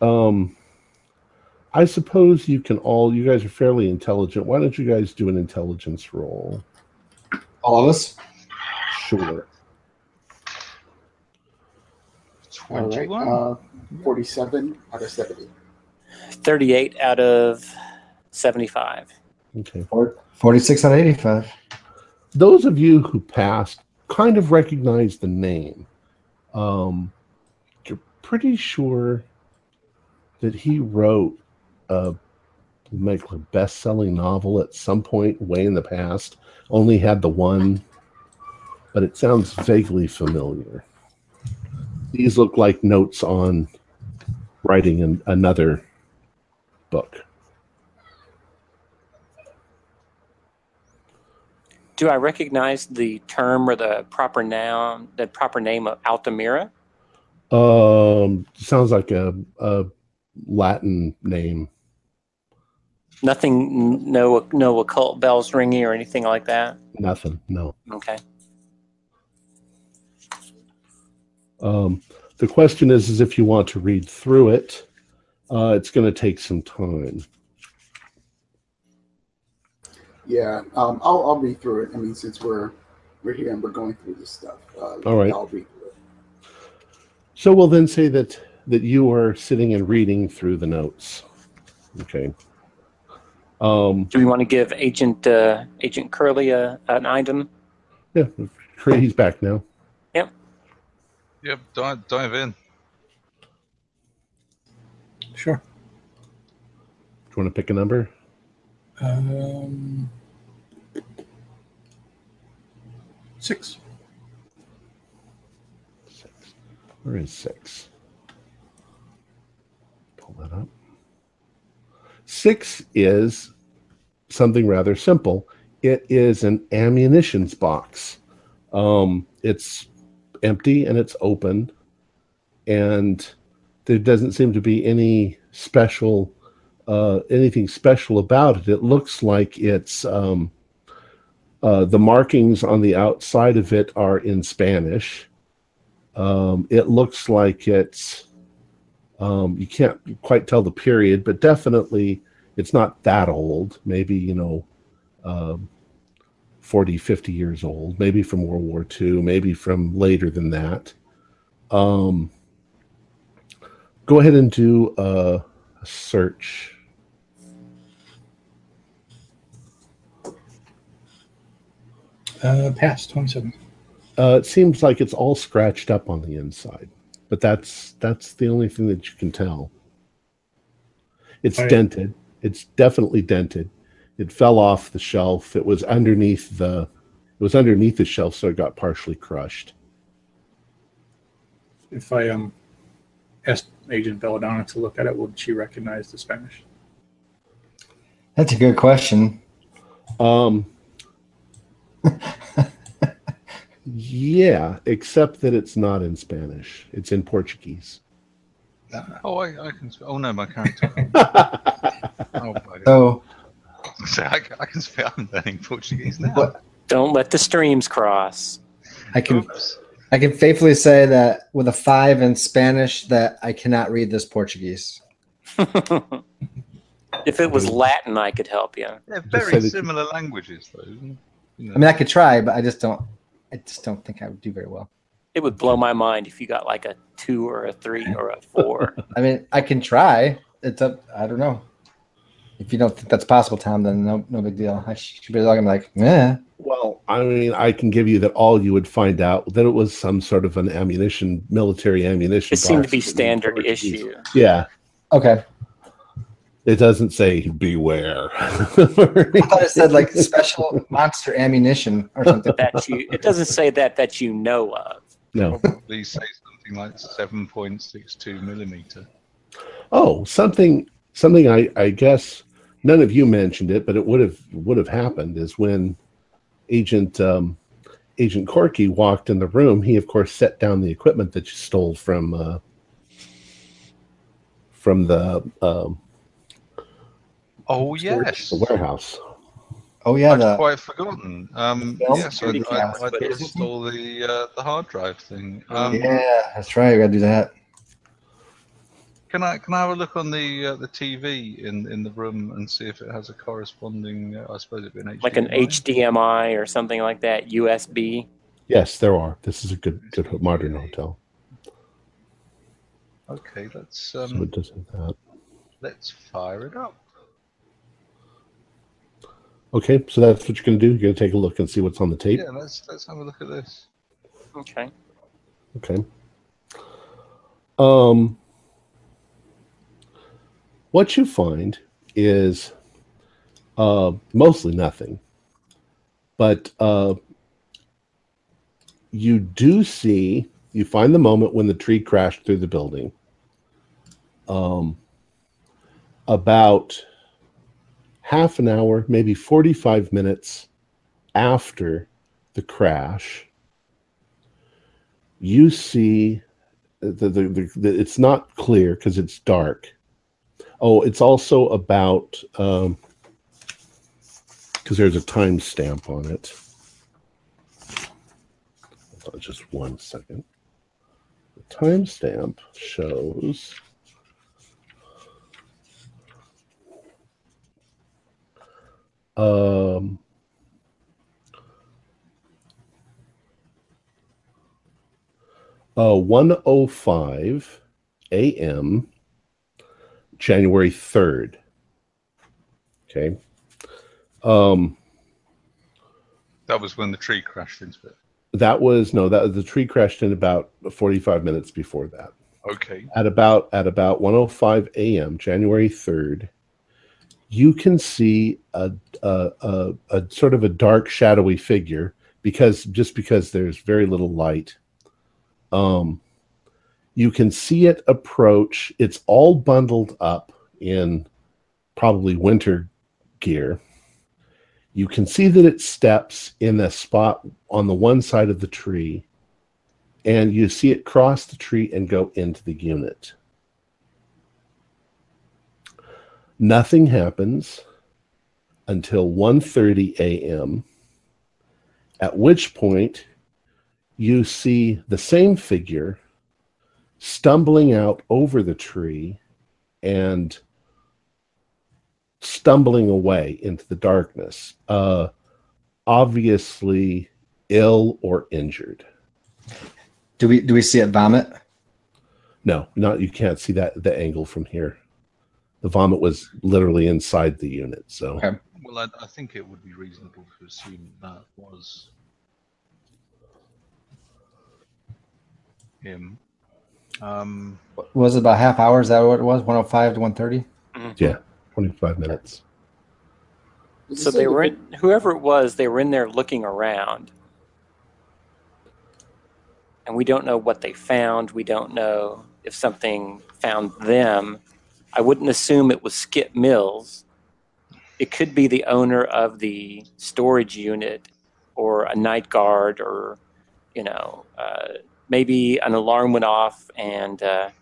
I suppose you guys are fairly intelligent. Why don't you guys do an intelligence roll? All of us? Sure. 21. All right, 47 out of 70. 38 out of 75. Okay. 46 out of 85. Those of you who passed kind of recognize the name. You're pretty sure that he wrote a best-selling novel at some point way in the past. Only had the one, but it sounds vaguely familiar. These look like notes on writing another book. Do I recognize the term or the proper noun, the proper name of Altamira? Sounds like a Latin name. Nothing, no occult bells ringing or anything like that? Nothing, no. Okay. The question is if you want to read through it, it's going to take some time. Yeah, I'll read through it. I mean, since we're here and we're going through this stuff, all right. I'll read through it. So we'll then say that you are sitting and reading through the notes. Okay. Do we want to give Agent Curley an item? Yeah, he's back now. Yep. Yep, dive in. Sure. Do you want to pick a number? 6. Where is 6? Pull that up. 6 is something rather simple. It is an ammunitions box. It's empty and it's open, and there doesn't seem to be any special anything special about it. It looks like it's the markings on the outside of it are in Spanish. It looks like it's you can't quite tell the period, but definitely it's not that old. Maybe 40, 50 years old, maybe from World War II, maybe from later than that. Go ahead and do a search. Pass, 27. It seems like it's all scratched up on the inside, but that's the only thing that you can tell. It's dented. It's definitely dented. It fell off the shelf. It was underneath the shelf, so it got partially crushed. If I asked Agent Belladonna to look at it, would she recognize the Spanish? That's a good question. Yeah, except that it's not in Spanish. It's in Portuguese. Oh, I can. Oh no, my character. Oh my God. So, So I can speak. I'm learning Portuguese now. what, Don't let the streams cross. I can Oops. faithfully say that with a 5 in Spanish that I cannot read this Portuguese. If it was Latin, I could help you. They're say very that- similar languages, though. Isn't it? I mean, I could try, but I just don't think I would do very well. It would blow my mind if you got like a 2 or a 3 or a 4. I mean, I can try. It's up. I don't know. If you don't think that's possible, Tom, then no big deal. I should be looking like, yeah. Well, I mean, I can give you that all you would find out that it was some sort of an military ammunition. It seemed to box be in standard Portuguese. issue. Yeah, Okay. it doesn't say beware. I thought it said like special monster ammunition or something. It doesn't say that you know of. No. Probably say something like 7.62 millimeter. Oh, something I guess none of you mentioned it, but it would have happened is when Agent Agent Corky walked in the room, he of course set down the equipment that you stole from the Oh yes, the warehouse. Oh yeah, I'd quite forgotten. film? Yes, Security cameras, I but it's- stole the hard drive thing. yeah, that's right. We gotta do that. Can I have a look on the TV in the room and see if it has a corresponding? I suppose it'd be an HDMI. Like an HDMI or something like that, USB. Yes, there are. This is a good modern hotel. Okay, let's So it does have that. let's fire it up. Okay, so that's what you're going to do. You're going to take a look and see what's on the tape. Yeah, let's have a look at this. Okay. Okay. What you find is mostly nothing, but you do see. You find the moment when the tree crashed through the building. About half an hour, maybe 45 minutes after the crash, you see it's not clear because it's dark. Oh, it's also about because there's a timestamp on it. Hold on just 1 second. The timestamp shows 1:05 a.m. January 3rd. Okay. That was when the tree crashed into it. That was the tree crashed in about 45 minutes before that. Okay. At about 1:05 a.m. January 3rd, you can see a sort of a dark, shadowy figure because there's very little light. You can see it approach. It's all bundled up in probably winter gear. You can see that it steps in a spot on the one side of the tree, and you see it cross the tree and go into the unit. Nothing happens until 1:30 a.m., at which point you see the same figure stumbling out over the tree and stumbling away into the darkness, obviously ill or injured. Do we see it vomit? No, you can't see the angle from here. The vomit was literally inside the unit. So, okay. Well, I think it would be reasonable to assume that was him. Was it about half hour? Is that what it was? 1:05 to 1:30? Yeah, 25 minutes. So they were whoever it was, they were in there looking around. And we don't know what they found. We don't know if something found them. I wouldn't assume it was Skip Mills. It could be the owner of the storage unit or a night guard or, maybe an alarm went off and,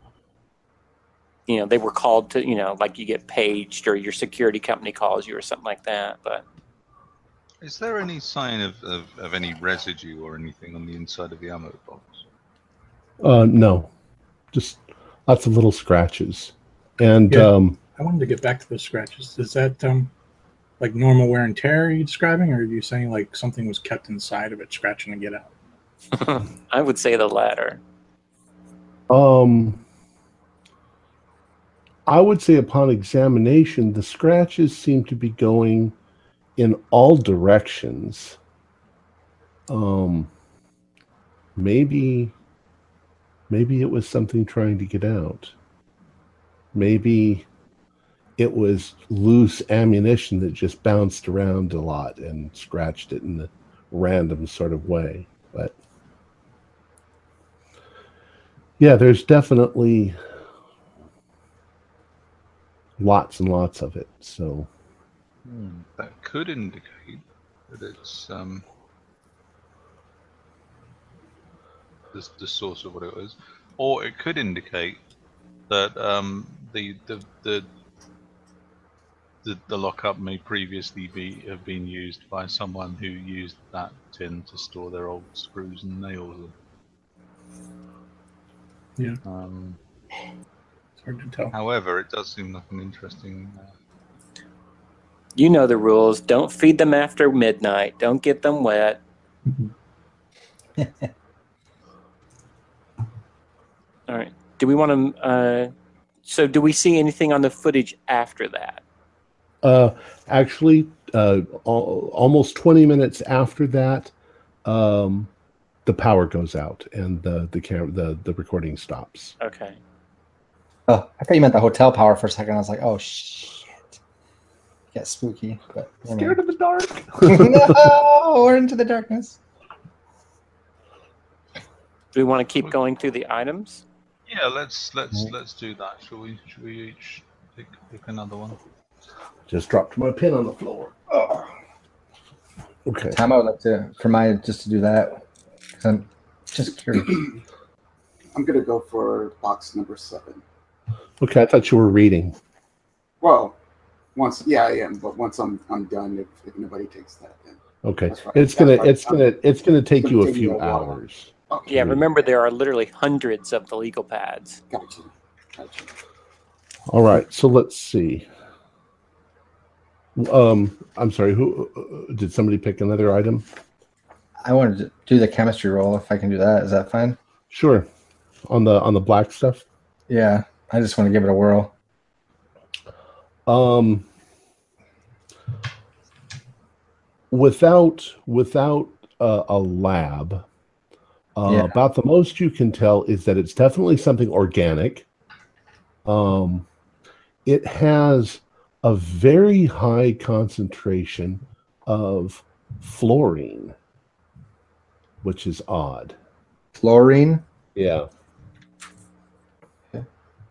they were called to, like you get paged or your security company calls you or something like that. But is there any sign of any residue or anything on the inside of the ammo box? No, just lots of little scratches. And Yeah. I wanted to get back to those scratches. Is that like normal wear and tear you're describing, or are you saying like something was kept inside of it, scratching to get out? I would say the latter. I would say upon examination, the scratches seem to be going in all directions. Maybe it was something trying to get out. Maybe it was loose ammunition that just bounced around a lot and scratched it in a random sort of way. But yeah, there's definitely lots and lots of it. So that could indicate that it's the source of what it was, or it could indicate that the lockup may previously have been used by someone who used that tin to store their old screws and nails. Yeah. It's hard to tell. However, it does seem like an interesting. You know the rules. Don't feed them after midnight. Don't get them wet. All right. Do we want to? So, do we see anything on the footage after that? Actually, almost 20 minutes after that, the power goes out and the recording stops. Okay. Oh, I thought you meant the hotel power for a second. I was like, oh shit, get spooky. But Scared of the dark. No, we're into the darkness. Do we want to keep going through the items? Yeah, let's do that. Shall we each pick another one? Just dropped my pin on the floor. Oh. Okay. Time I would like to do that. 'Cause I'm just curious. I'm gonna go for box number 7. Okay, I thought you were reading. Well, I am, but once I'm done, if nobody takes that, then Okay, that's right. it's gonna take you a take me few a while. hours. Okay. Yeah, remember there are literally hundreds of the legal pads. Gotcha. All right, so let's see. I'm sorry. Who did somebody pick another item? I wanted to do the chemistry roll. If I can do that, is that fine? Sure. On the black stuff. Yeah, I just want to give it a whirl. Without a lab, about the most you can tell is that it's definitely something organic. It has a very high concentration of fluorine, which is odd. Fluorine? Yeah. Okay.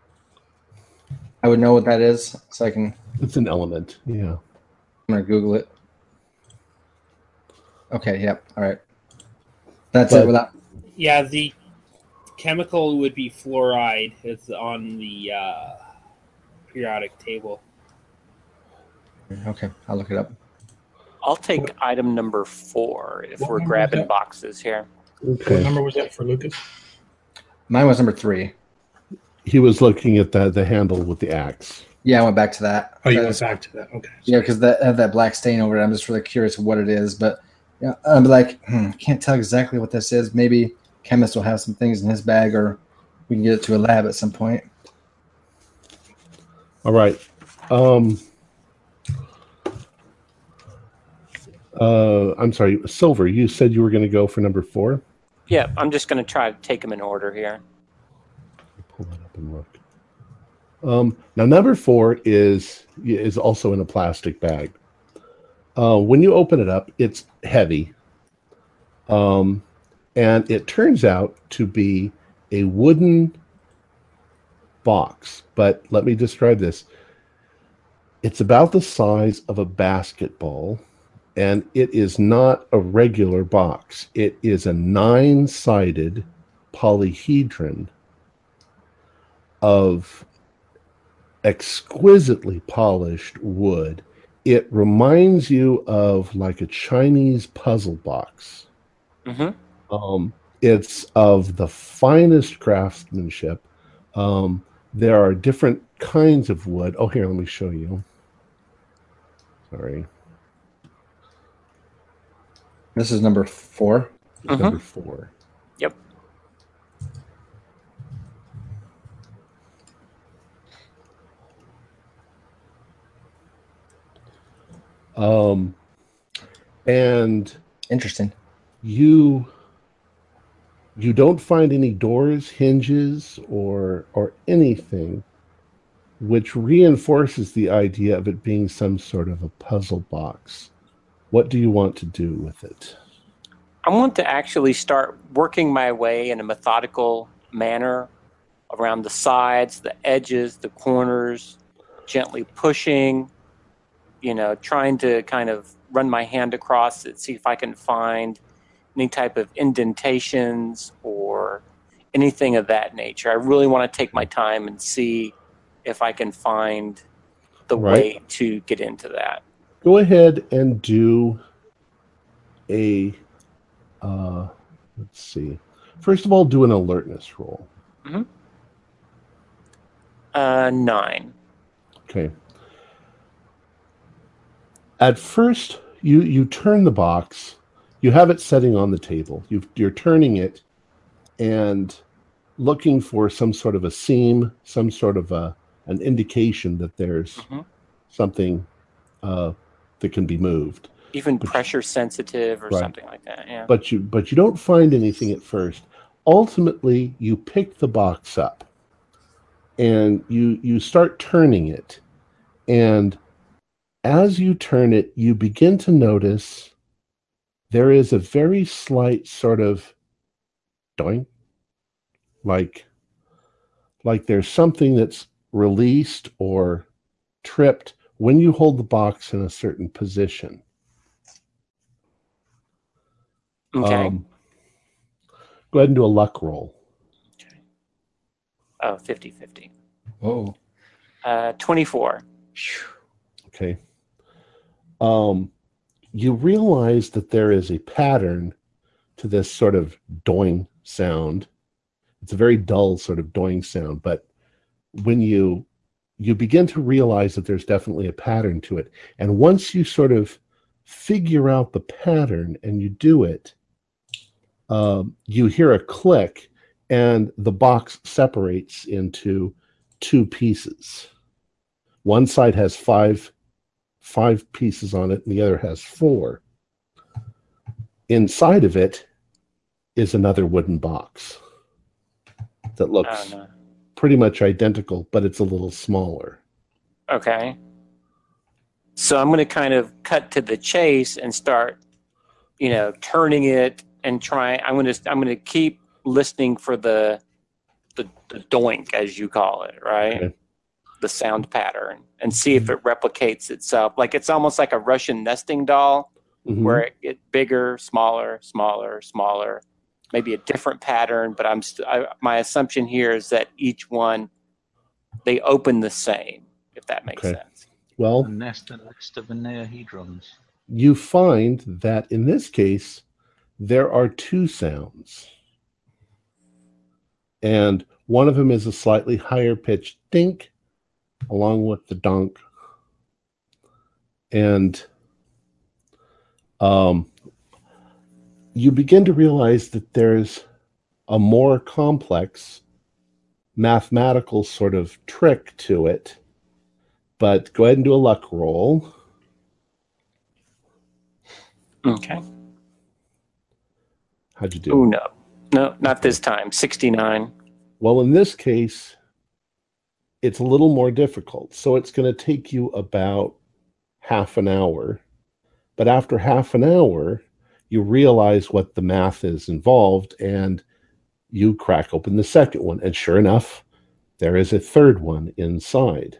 I would know what that is, so I can. It's an element. Yeah. I'm gonna Google it. Okay. Yep. All right. That's it. Without. Yeah, the chemical would be fluoride. It's on the periodic table. Okay, I'll look it up. I'll take item number 4 if What we're number grabbing is that? boxes here. What Okay. number was that for Lucas? Mine was number 3. He was looking at the handle with the axe. Yeah, I went back to that. Oh, you That went is- back to that. Okay. Yeah, because that have that black stain over it. I'm just really curious what it is, but yeah, I'm like, can't tell exactly what this is. Maybe chemist will have some things in his bag, or we can get it to a lab at some point. All right. I'm sorry, Silver. You said you were going to go for number 4. Yeah, I'm just going to try to take them in order here. Pull that up and look. Now, number 4 is also in a plastic bag. When you open it up, it's heavy, and it turns out to be a wooden box. But let me describe this. It's about the size of a basketball, and it is not a regular box. It is a 9-sided polyhedron of exquisitely polished wood. It reminds you of like a Chinese puzzle box. Mm-hmm. It's of the finest craftsmanship. There are different kinds of wood. Oh, here, let me show you. Sorry. This is number 4. Number 4. Yep. And Interesting. you don't find any doors, hinges, or anything, which reinforces the idea of it being some sort of a puzzle box. What do you want to do with it? I want to actually start working my way in a methodical manner around the sides, the edges, the corners, gently pushing, trying to kind of run my hand across it, see if I can find any type of indentations or anything of that nature. I really want to take my time and see if I can find the way to get into that. Go ahead and do a, let's see. First of all, do an alertness roll. 9. Okay. At first, you turn the box. You have it setting on the table. You're turning it and looking for some sort of a seam, some sort of an indication that there's something that can be moved. Even pressure sensitive or something like that. Yeah. But you don't find anything at first. Ultimately, you pick the box up and you start turning it. And as you turn it, you begin to notice there is a very slight sort of doink, like there's something that's released or tripped when you hold the box in a certain position. Okay. Go ahead and do a luck roll. Okay. Oh, 50-50. Whoa. 24. Okay. You realize that there is a pattern to this sort of doing sound. It's a very dull sort of doing sound, but when you begin to realize that there's definitely a pattern to it, and once you sort of figure out the pattern and you do it, you hear a click and the box separates into 2 pieces. One side has five pieces on it and the other has 4. Inside of it is another wooden box that looks pretty much identical, but it's a little smaller. Okay. So I'm going to kind of cut to the chase and start, turning it and try. I'm going to keep listening for the doink, as you call it, right? Okay. The sound pattern, and see if it replicates itself. Like it's almost like a Russian nesting doll, where it gets bigger, smaller, smaller, smaller. Maybe a different pattern, but my assumption here is that each one, they open the same, if that makes sense. Well, A nest of neohedrons. You find that in this case, there are 2 sounds. And one of them is a slightly higher pitched dink, along with the donk. And you begin to realize that there's a more complex mathematical sort of trick to it. But go ahead and do a luck roll. Okay. How'd you do? Oh, no, not this time. 69. Well, in this case, it's a little more difficult. So it's going to take you about half an hour. But after half an hour, you realize what the math is involved, and you crack open the second one. And sure enough, there is a third one inside.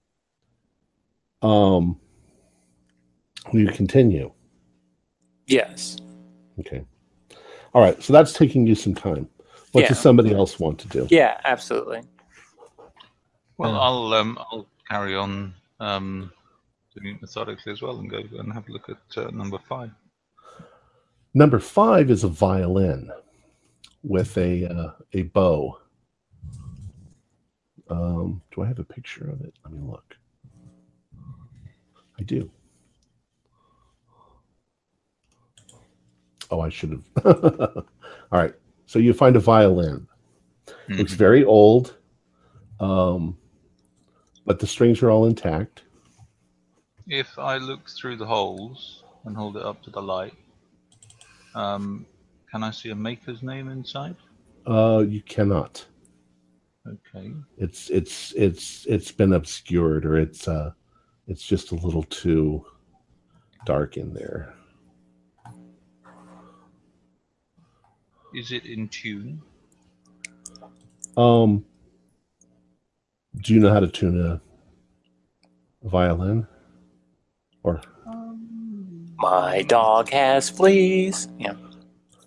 Will you continue? Yes. Okay. All right. So that's taking you some time. What does somebody else want to do? Yeah, absolutely. Well, I'll carry on doing it methodically as well and go and have a look at number 5. Number 5 is a violin with a bow. Do I have a picture of it? Let me look. I do. Oh, I should have. All right. So you find a violin. Looks very old, but the strings are all intact. If I look through the holes and hold it up to the light, can I see a maker's name inside? You cannot. Okay. It's been obscured, or it's just a little too dark in there. Is it in tune? Do you know how to tune a violin? Or my dog has fleas. Yeah.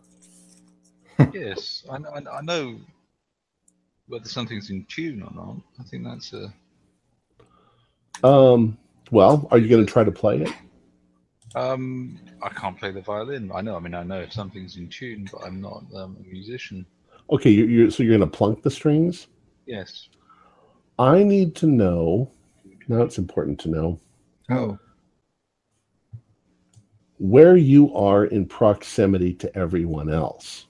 Yes, I know whether something's in tune or not. I think that's a. Well, are you going to try to play it? I can't play the violin. I know. I mean, I know if something's in tune, but I'm not a musician. Okay, so you're going to plunk the strings? Yes. I need to know. Now it's important to know. Oh. Where you are in proximity to everyone else.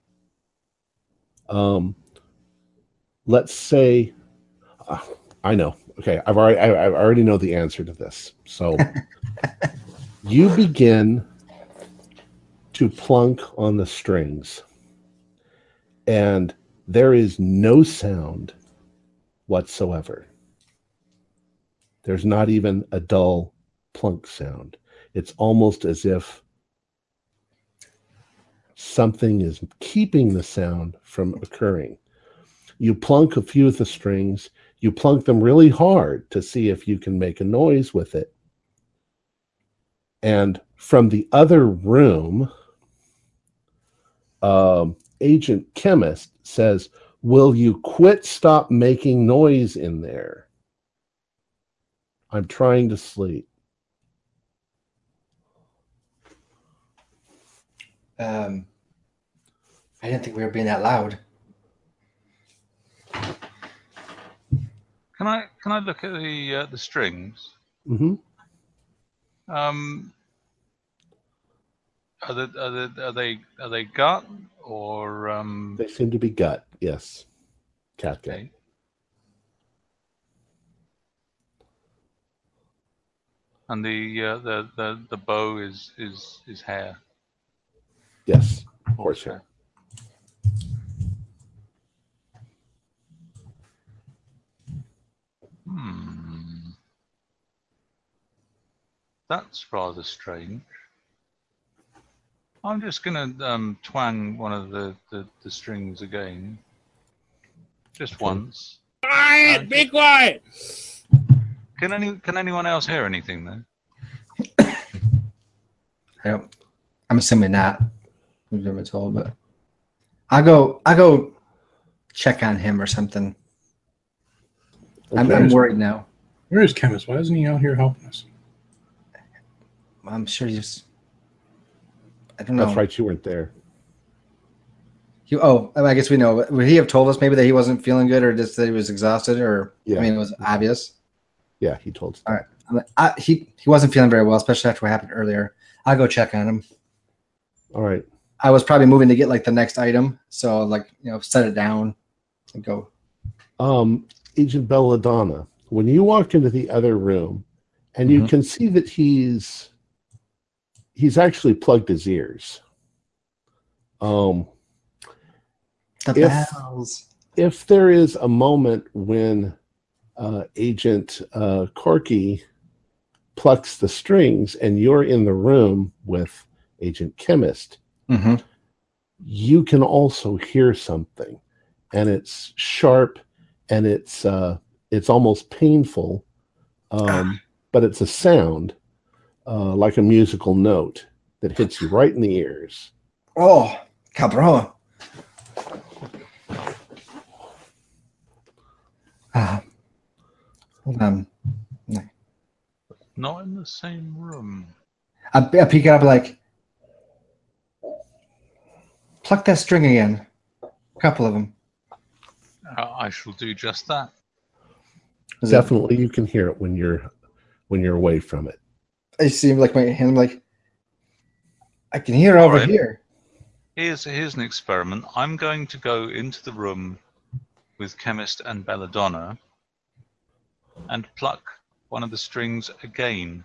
Let's say, I know. Okay, I already know the answer to this. So you begin to plunk on the strings, and there is no sound whatsoever. There's not even a dull plunk sound. It's almost as if something is keeping the sound from occurring. You plunk a few of the strings, you plunk them really hard to see if you can make a noise with it. And from the other room, Agent Chemist says, "Will you stop making noise in there? I'm trying to sleep." I didn't think we were being that loud. Can I look at the strings? Mm-hmm. Are they gut or They seem to be gut. Yes, cat gut. Okay. And the bow is hair. Yes, horsehair. That's rather strange. I'm just gonna twang one of the strings again, just Okay. once. Quiet! Be quiet! Can anyone else hear anything then? I'm assuming not. We've never told, but I go check on him or something. Okay. I'm worried now. Where is Chemist? Why isn't he out here helping us? I'm sure he's. I don't know. That's right. You weren't there. I guess we know. Would he have told us maybe that he wasn't feeling good, or just that he was exhausted, or Yeah. I mean, it was obvious. Yeah, he told us. All right. He wasn't feeling very well, especially after what happened earlier. I'll go check on him. All right. I was probably moving to get like the next item, so like set it down and go. Agent Belladonna, when you walk into the other room, and you can see that he's actually plugged his ears. The bells. If there is a moment when Agent Corky plucks the strings and you're in the room with Agent Chemist, you can also hear something, and it's sharp and it's almost painful, but it's a sound like a musical note that hits you right in the ears. Oh, cabron. Not in the same room. I pick it up like, pluck that string again. A couple of them. I shall do just that. Definitely, you can hear it when you're away from it. I see like my hand, like I can hear it over here. Here's an experiment. I'm going to go into the room with Chemist and Belladonna and pluck one of the strings again.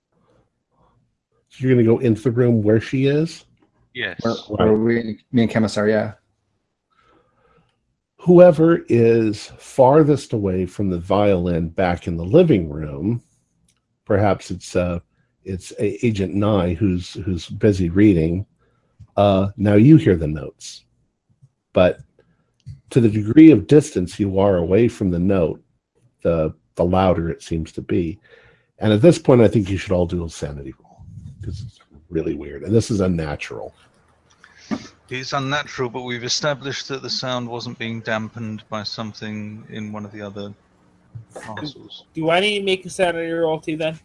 So you're going to go into the room where she is? Yes. Where me and Chemist are, yeah. Whoever is farthest away from the violin back in the living room, perhaps it's Agent Nye who's busy reading. Now you hear the notes, but to the degree of distance you are away from the note, the louder it seems to be. And at this point, I think you should all do a sanity roll because it's really weird, and this is unnatural. He's unnatural, but we've established that the sound wasn't being dampened by something in one of the other parcels. Do I need to make a sanity roll too then?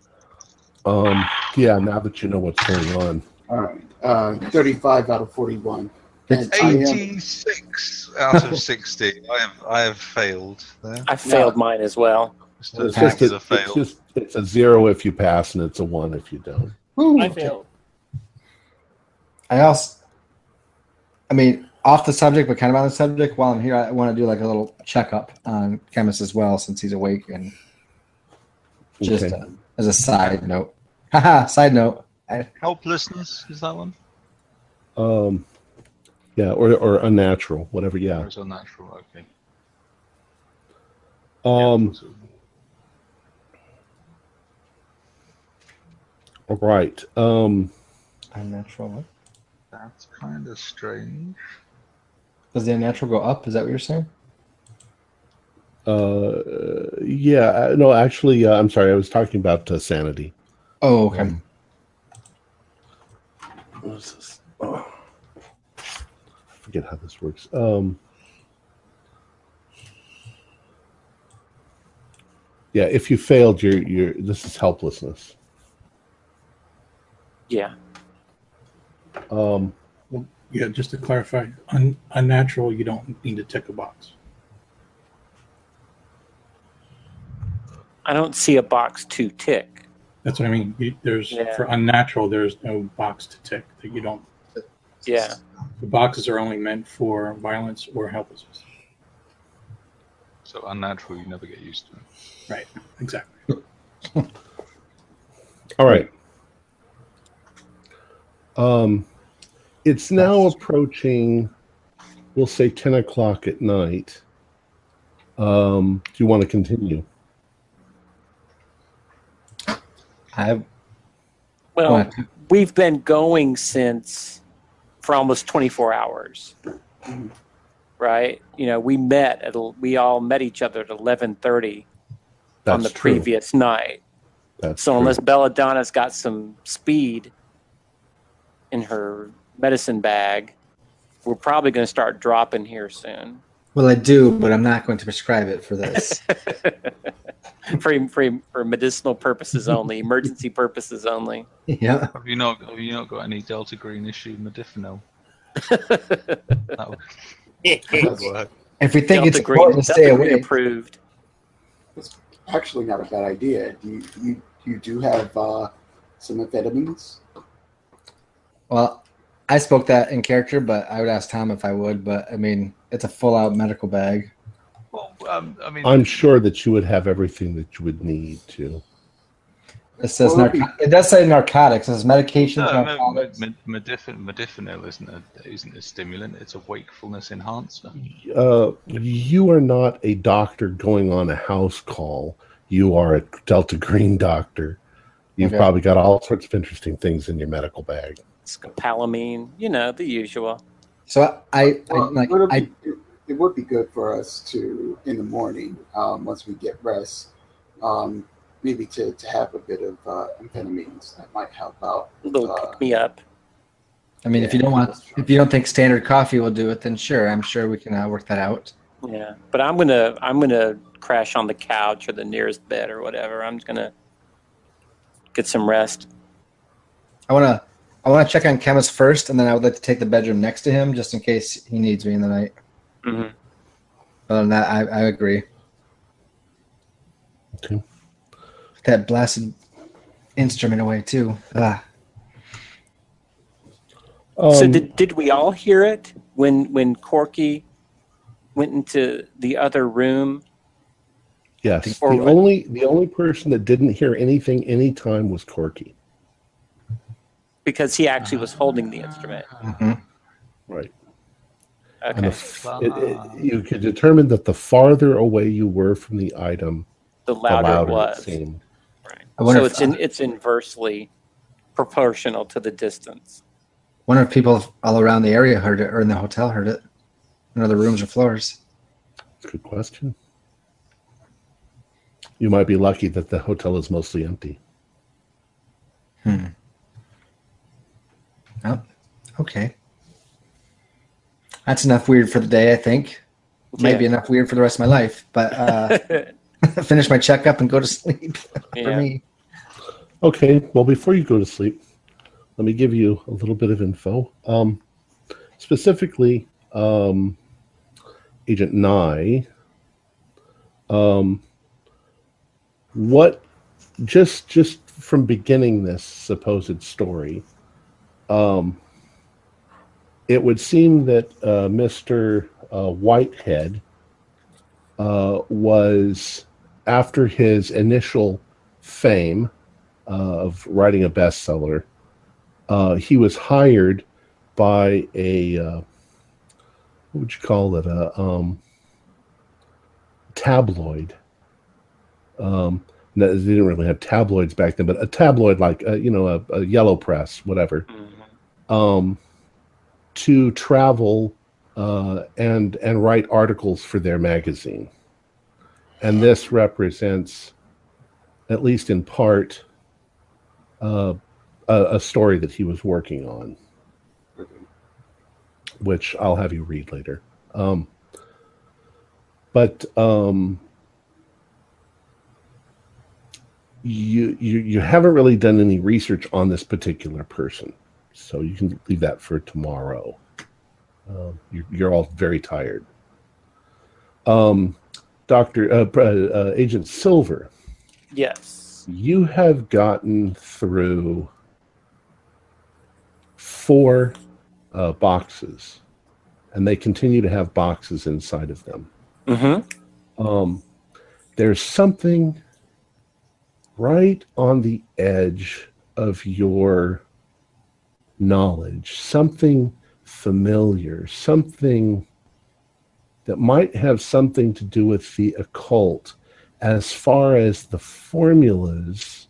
Yeah, now that you know what's going on. All right. 35 out of 41. And 86 out of 60. I have failed there. I failed mine as well. It's a 0 if you pass, and it's a 1 if you don't. I failed. I mean, off the subject, but kind of on the subject. While I'm here, I want to do like a little checkup on Chemist as well, since he's awake, and just as a side note. Haha, side note. Helplessness, is that one? Yeah, or unnatural, whatever. Yeah. Or is unnatural? Okay. All right. Unnatural what? That's kind of strange. Does the unnatural go up? Is that what you're saying? Yeah. No, actually, I'm sorry. I was talking about sanity. Oh, okay. What is this? Oh. I forget how this works. Yeah, if you failed, this is helplessness. Yeah. Yeah, just to clarify, unnatural, you don't need to tick a box. I don't see a box to tick. That's what I mean. For unnatural, there's no box to tick that you don't. Yeah. The boxes are only meant for violence or helplessness. So unnatural, you never get used to it. Right. Exactly. All right. It's now approaching, we'll say 10 o'clock at night. Do you want to continue? Well, we've been going for almost 24 hours, right? You know, we all met each other at 11:30 on the previous night. So unless Belladonna's got some speed in her medicine bag, we're probably going to start dropping here soon. Well, I do, but I'm not going to prescribe it for this. for medicinal purposes only, emergency purposes only. Yeah. Have you not got any Delta Green issue Modafinil? That would work. If we think Delta it's important to stay away, approved. It's actually not a bad idea. You do have some amphetamines? Well, I spoke that in character, but I would ask Tom if I would. But I mean, it's a full-out medical bag. Well, I mean, I'm sure that you would have everything that you would need to. It says it does say narcotics. It says medications. No, Modafinil isn't a stimulant. It's a wakefulness enhancer. You are not a doctor going on a house call. You are a Delta Green doctor. You've probably got all sorts of interesting things in your medical bag. Scopolamine, the usual. So it would be good for us to, in the morning, once we get rest, maybe to have a bit of amphetamines that might help out. A little pick me up. I mean, if you don't think standard coffee will do it, then sure, I'm sure we can work that out. Yeah, but I'm gonna crash on the couch or the nearest bed or whatever. I'm just gonna get some rest. I want to check on Chemist first, and then I would like to take the bedroom next to him just in case he needs me in the night. Mm-hmm. Other than that, I agree. Okay. That blasted instrument away too. So did we all hear it when Corky went into the other room? Yes. The only person that didn't hear anything anytime was Corky. Because he actually was holding the instrument. Mm-hmm. Right. Okay. You could determine that the farther away you were from the item, the louder it was. It seemed. Right. So it's inversely proportional to the distance. Wonder if people all around the area heard it, or in the hotel heard it, in other rooms or floors. That's a good question. You might be lucky that the hotel is mostly empty. Oh, okay. That's enough weird for the day, I think. Might be Yeah. enough weird for the rest of my life, but finish my checkup and go to sleep for Yeah. me. Okay, well, before you go to sleep, let me give you a little bit of info. Specifically, Agent Nye, what just from beginning this supposed story, it would seem that Mr. Whitehead was, after his initial fame of writing a bestseller, he was hired by a what would you call it, a tabloid. They didn't really have tabloids back then, but a tabloid like a yellow press, whatever, to travel and write articles for their magazine. And this represents, at least in part, a story that he was working on, which I'll have you read later. But you haven't really done any research on this particular person, so you can leave that for tomorrow. You're all very tired. Agent Silver. Yes. You have gotten through 4 boxes, and they continue to have boxes inside of them. Mm-hmm. There's something right on the edge of your knowledge, something familiar, something that might have something to do with the occult. As far as the formulas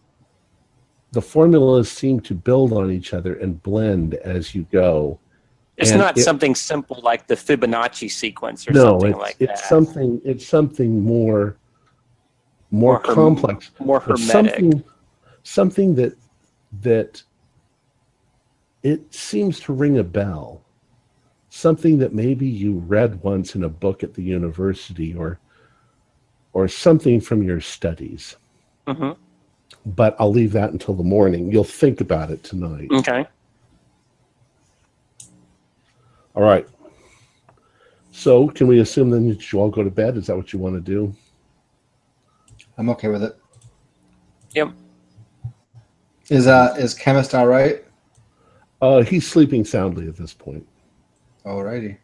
seem to build on each other and blend as you go. It's And not something simple like the Fibonacci sequence or no, something like that. It's something more complex, more but hermetic. something that it seems to ring a bell. Something that maybe you read once in a book at the university, or something from your studies. Mm-hmm. But I'll leave that until the morning. You'll think about it tonight. Okay. All right. So can we assume then that you all go to bed? Is that what you want to do? I'm okay with it. Yep. Is Chemist all right? He's sleeping soundly at this point. Alrighty.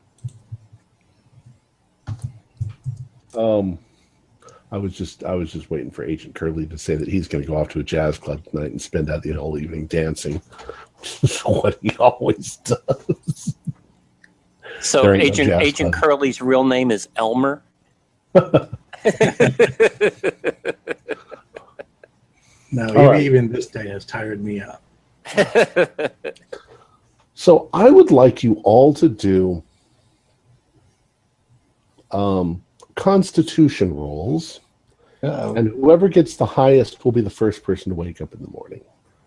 I was just waiting for Agent Curly to say that he's going to go off to a jazz club tonight and spend out the whole evening dancing. What he always does. So During a Agent jazz club. Curly's real name is Elmer. No, All right. even this day has tired me out. So I would like you all to do Constitution rolls, and whoever gets the highest will be the first person to wake up in the morning.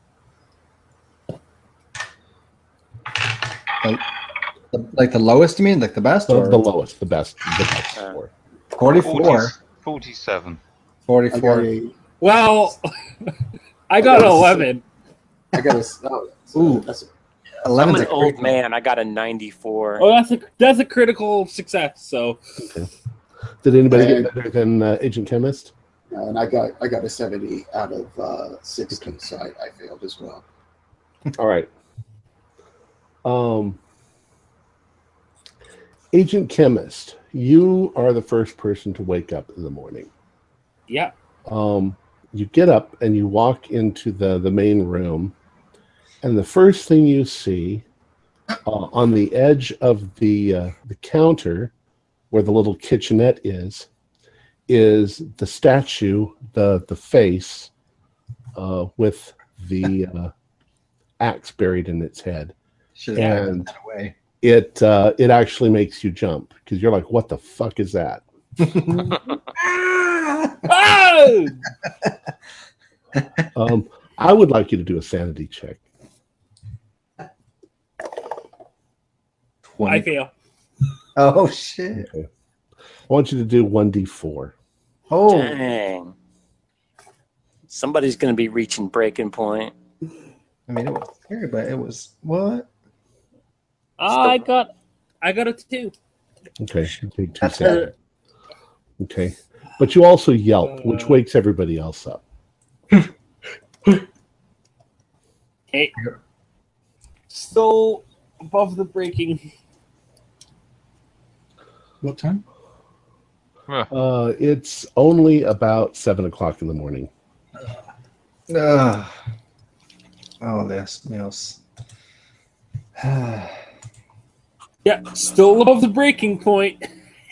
Like the lowest, you mean? Like the best? The Or? lowest, the best score. 44. 47. 44. Well, I got 11. I got a. Ooh. That's I'm 11's an old man. I got a 94. Oh, that's a critical success. So Okay. Did anybody get better than Agent Chemist? and I got a 70 out of 60, so I failed as well. All right. Agent Chemist, you are the first person to wake up in the morning. yeah. You get up and you walk into the main room, and the first thing you see on the edge of the counter where the little kitchenette is the statue, the face with the axe buried in its head. Should have And that away. it actually makes you jump because you're like, what the fuck is that? Oh! I would like you to do a sanity check. I fail. Oh shit! Okay. I want you to do 1d4. Oh, Dang. Somebody's going to be reaching breaking point. I mean, it was scary, but it was what? I got a 2. Okay, you take 2 That's seconds. Okay, but you also yelp, which wakes everybody else up. Hey. Still above the breaking. What time? It's only about 7 o'clock in the morning. Oh, this meals. Yeah, still above the breaking point.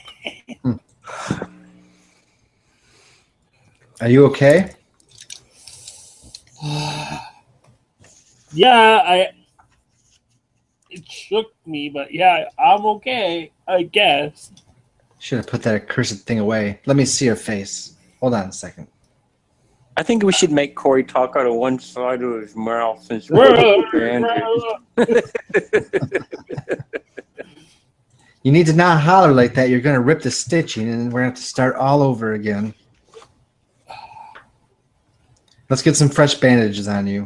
Are you okay? Yeah, it shook me, but yeah, I'm okay, I guess. Should have put that accursed thing away. Let me see your face. Hold on a second. I think we should make Corey talk out of one side of his mouth since You need to not holler like that. You're going to rip the stitching, and we're going to have to start all over again. Let's get some fresh bandages on you.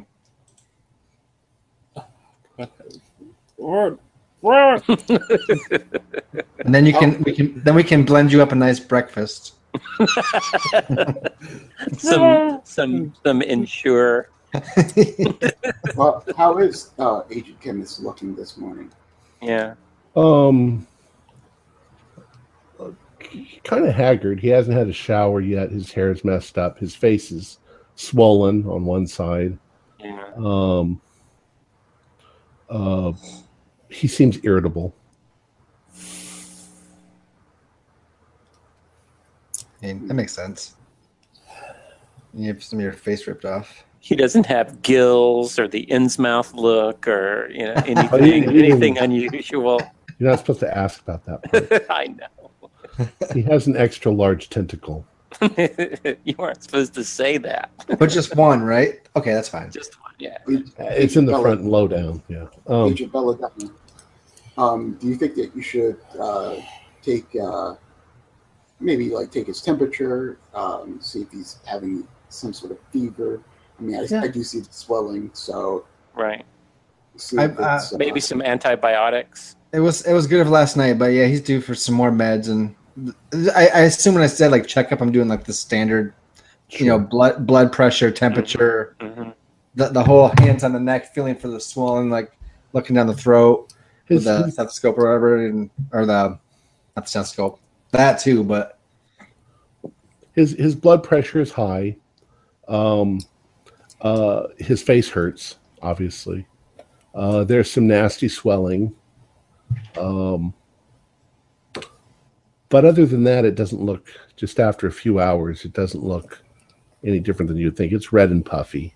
And then we can blend you up a nice breakfast. some Ensure. Well, how is Agent Chemist looking this morning? Yeah. Kind of haggard. He hasn't had a shower yet. His hair is messed up. His face is swollen on one side. Yeah. He seems irritable. I mean, that makes sense. You have some of your face ripped off. He doesn't have gills or the Innsmouth look or anything unusual. You're not supposed to ask about that part. I know. He has an extra large tentacle. You weren't supposed to say that. But just one, right? Okay, that's fine. Just one, yeah. It's in the front and low down. Yeah. Agent Belladonna, do you think that you should take maybe take his temperature, see if he's having some sort of fever? I mean, I do see the swelling, so right. Maybe some antibiotics. It was good of last night, but yeah, he's due for some more meds, and I assume when I said checkup, I'm doing the standard, blood pressure, temperature, the whole hands on the neck, feeling for the swelling, looking down the throat with the stethoscope or whatever, not the stethoscope, that too, but his blood pressure is high. His face hurts, obviously. There's some nasty swelling. But other than that, it doesn't look, just after a few hours, it doesn't look any different than you'd think. It's red and puffy.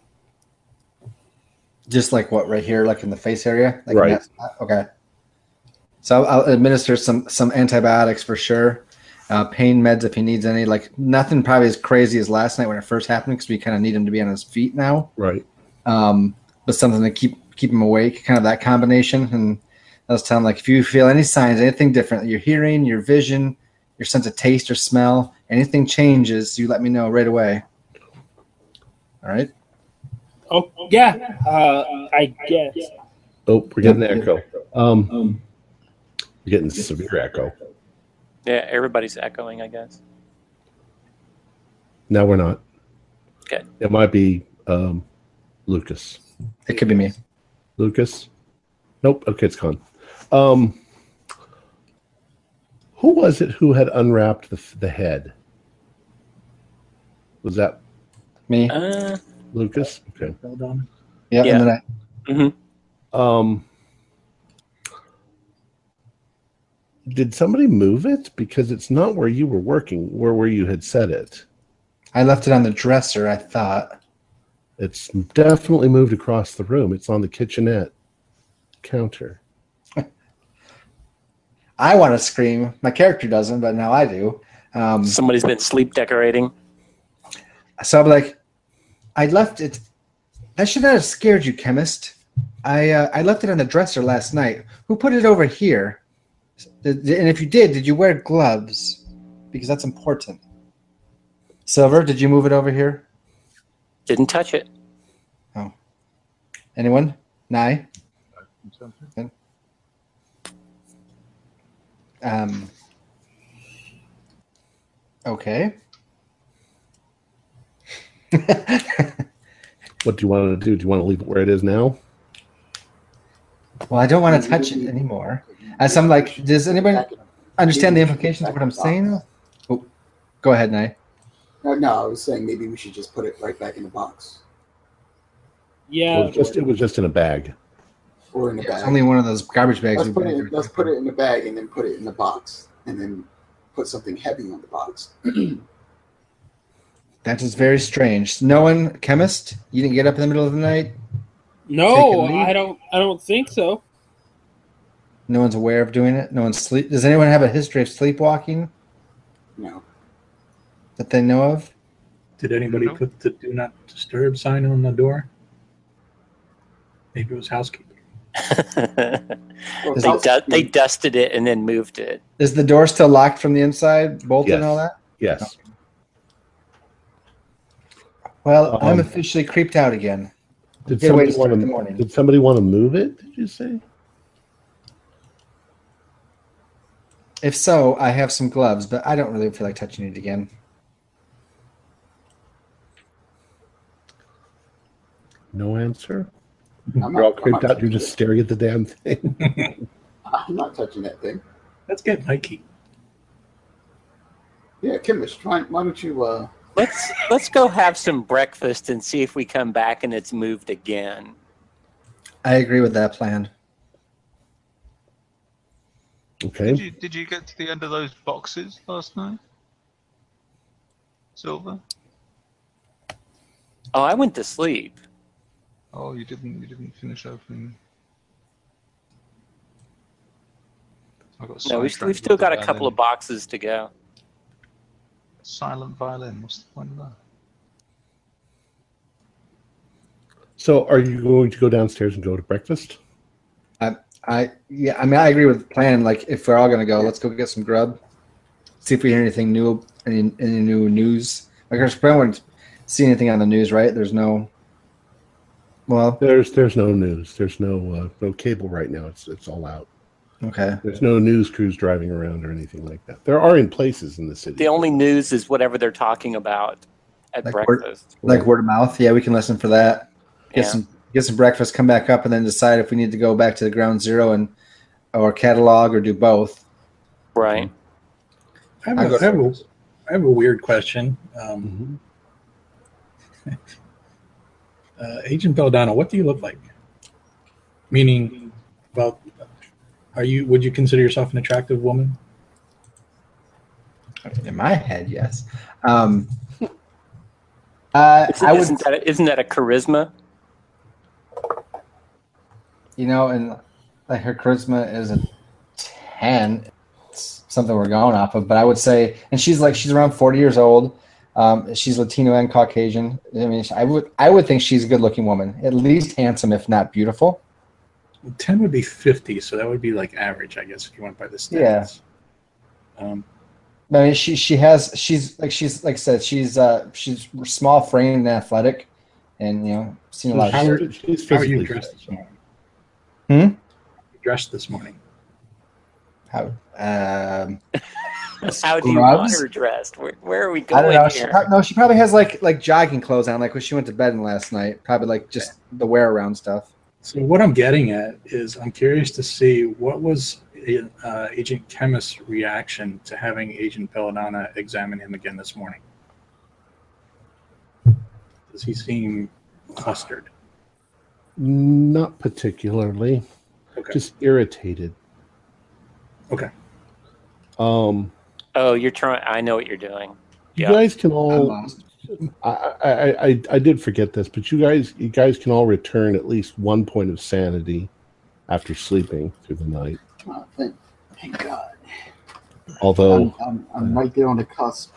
Just what, right here, in the face area? Right. Okay. So I'll administer some antibiotics for sure. Pain meds if he needs any. Nothing probably as crazy as last night when it first happened, because we kind of need him to be on his feet now. Right. But something to keep him awake, kind of that combination. And I was telling him, if you feel any signs, anything different, your hearing, your vision, your sense of taste or smell, anything changes, you let me know right away. All right? Oh, yeah. I guess. Oh, we're getting an echo. We're getting severe echo. Yeah, everybody's echoing, I guess. No, we're not. Good. It might be Lucas. It could be me. Lucas? Nope. Okay, it's gone. Who was it who had unwrapped the head? Was that me? Lucas? Okay. Belladonna. Yeah. And then did somebody move it? Because it's not where you were working, where you had set it. I left it on the dresser, I thought. It's definitely moved across the room. It's on the kitchenette counter. I want to scream. My character doesn't, but now I do. Somebody's been sleep decorating. So I'm I left it. That should not have scared you, chemist. I left it on the dresser last night. Who put it over here? And if you did you wear gloves? Because that's important. Silver, did you move it over here? Didn't touch it. Oh. Anyone? Nye? Okay. What do you want to do? Do you want to leave it where it is now? Well, I don't want to touch it anymore. As I'm like, does anybody understand the implications of what I'm saying? Oh, go ahead, Nye. No, I was saying maybe we should just put it right back in the box Yeah, It was just in a bag. or in the It's bag. only one of those garbage bags. Let's put it in the bag and then put it in the box and then put something heavy on the box. That is very strange. No one, chemist, you didn't get up in the middle of the night? no, Take a lead? I don't think so. No one's aware of doing it? No one's sleep. Does anyone have a history of sleepwalking No. that they know of? Did anybody No. put the "Do Not Disturb" sign on the door? Maybe it was housekeeping. Well, They dusted it and then moved it. Is the door still locked from the inside, bolted and Yes. all that? Yes. Well, I'm Um, officially creeped out again. Did Get away somebody to start want the to? morning. Did somebody want to move it? Did you say? If so, I have some gloves, but I don't really feel like touching it again. No answer. I'm You're all not creeped out. You're touching just staring at the damn thing. it. I'm not touching that thing. Let's get Mikey. Yeah, chemist, why don't you Let's go have some breakfast and see if we come back and it's moved again. I agree with that plan. Okay. Did you get to the end of those boxes last night? Silver? Oh, I went to sleep. Oh, you didn't finish opening. I got No, we've sidetracked still with got the a couple of violin. boxes to go. Silent violin. What's the point of that? So, are you going to go downstairs and go to breakfast? I agree with the plan. Like, if we're all gonna go, let's go get some grub. See if we hear anything new, any new news. Like, I probably wouldn't see anything on the news, right? There's no. Well, There's no news. There's no cable right now. It's all out. okay. There's no news crews driving around or anything like that. There are in places in the city. The only news is whatever they're talking about at Like breakfast. Like word of mouth. Yeah, we can listen for that. Get some breakfast, come back up, and then decide if we need to go back to the ground zero or catalog or do both. Right. I I go have to- a weird question. Mhm. Agent Belladonna, what do you look like? Meaning, well, would you consider yourself an attractive woman? In my head, yes. I would, Isn't that a charisma? and like her charisma is a 10. It's something we're going off of, but I would say, and she's around 40 years old. She's Latino and Caucasian. I mean, I would think she's a good-looking woman, at least handsome, if not beautiful. 10 would be 50, so that would be like average, I guess, if you went by the stats. Yeah. I mean, she's like I said, she's small framed and athletic, and seen a lot How of. She's How are you physically dressed fit. this morning? Hmm? Dressed this morning. How? How do you Scrubs? want her dressed? Where are we I going don't know. here? She probably has like jogging clothes on, like when she went to bed last night. Probably like just the wear around stuff. So what I'm getting at is I'm curious to see what was Agent Chemist's reaction to having Agent Belladonna examine him again this morning. Does he seem flustered? Not particularly. Okay. Just irritated. Okay. Oh, you're trying. I know what you're doing. You Yeah. guys can I'm all. lost. I did forget this, but you guys can all return at least 1 point of sanity after sleeping through the night. Oh, thank God. Although I'm right there on the cusp.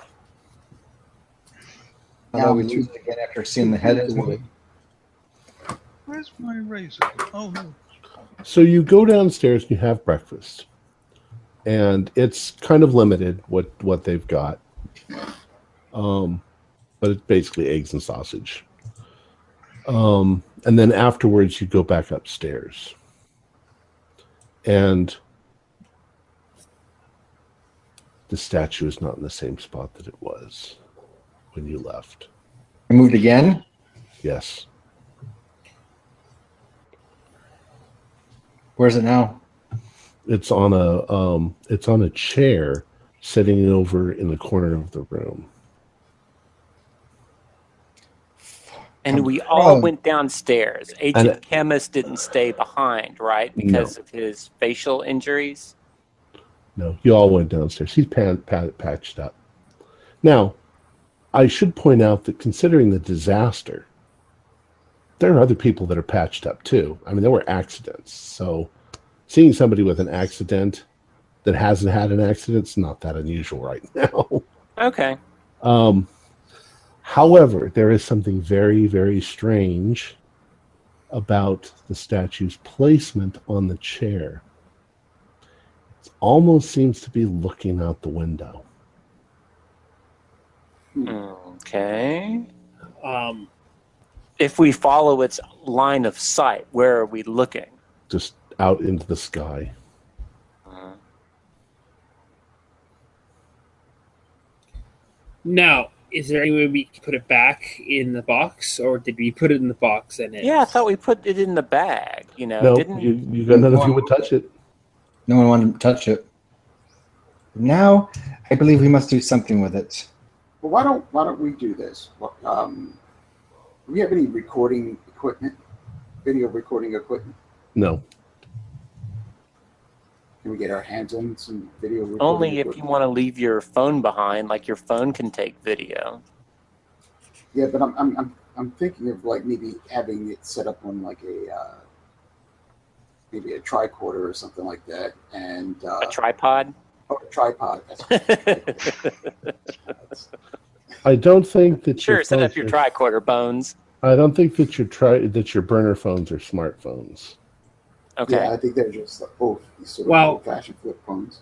Although we choose it again after seeing the head. Where's my razor? Oh no. So you go downstairs and you have breakfast. and it's kind of limited what they've got. But it's basically eggs and sausage. And then afterwards, you go back upstairs, and the statue is not in the same spot that it was when you left. I moved again? Yes. Where's it now? It's on a chair sitting over in the corner of the room. And we all went downstairs. Agent Chemist didn't stay behind, right? Because of his facial injuries? No, you all went downstairs. He's patched up. Now, I should point out that considering the disaster, there are other people that are patched up too. I mean, there were accidents. So seeing somebody with an accident that hasn't had an accident is not that unusual right now. Okay. However, there is something very, very strange about the statue's placement on the chair. It almost seems to be looking out the window. Okay. If we follow its line of sight, where are we looking? Just out into the sky. Now, is there any way we can put it back in the box, or did we put it in the box and it? Yeah, I thought we put it in the bag. You know, No, didn't you got none of you would touch it. No one wanted to touch it. Now, I believe we must do something with it. Well, why don't we do this? Do we have any recording equipment? Video recording equipment? No. Can we get our hands on some video recording only if equipment? you want to leave your phone behind, like your phone can take video. Yeah, but I'm thinking of like maybe having it set up on like a maybe a tricorder or something like that, and A tripod? Oh, a tripod. That's I don't think that Sure, your set up phones your are- tricorder, Bones. I don't think that your burner phones are smartphones. Okay. Yeah, I think they're just like both these sort of Well- old-fashioned flip phones.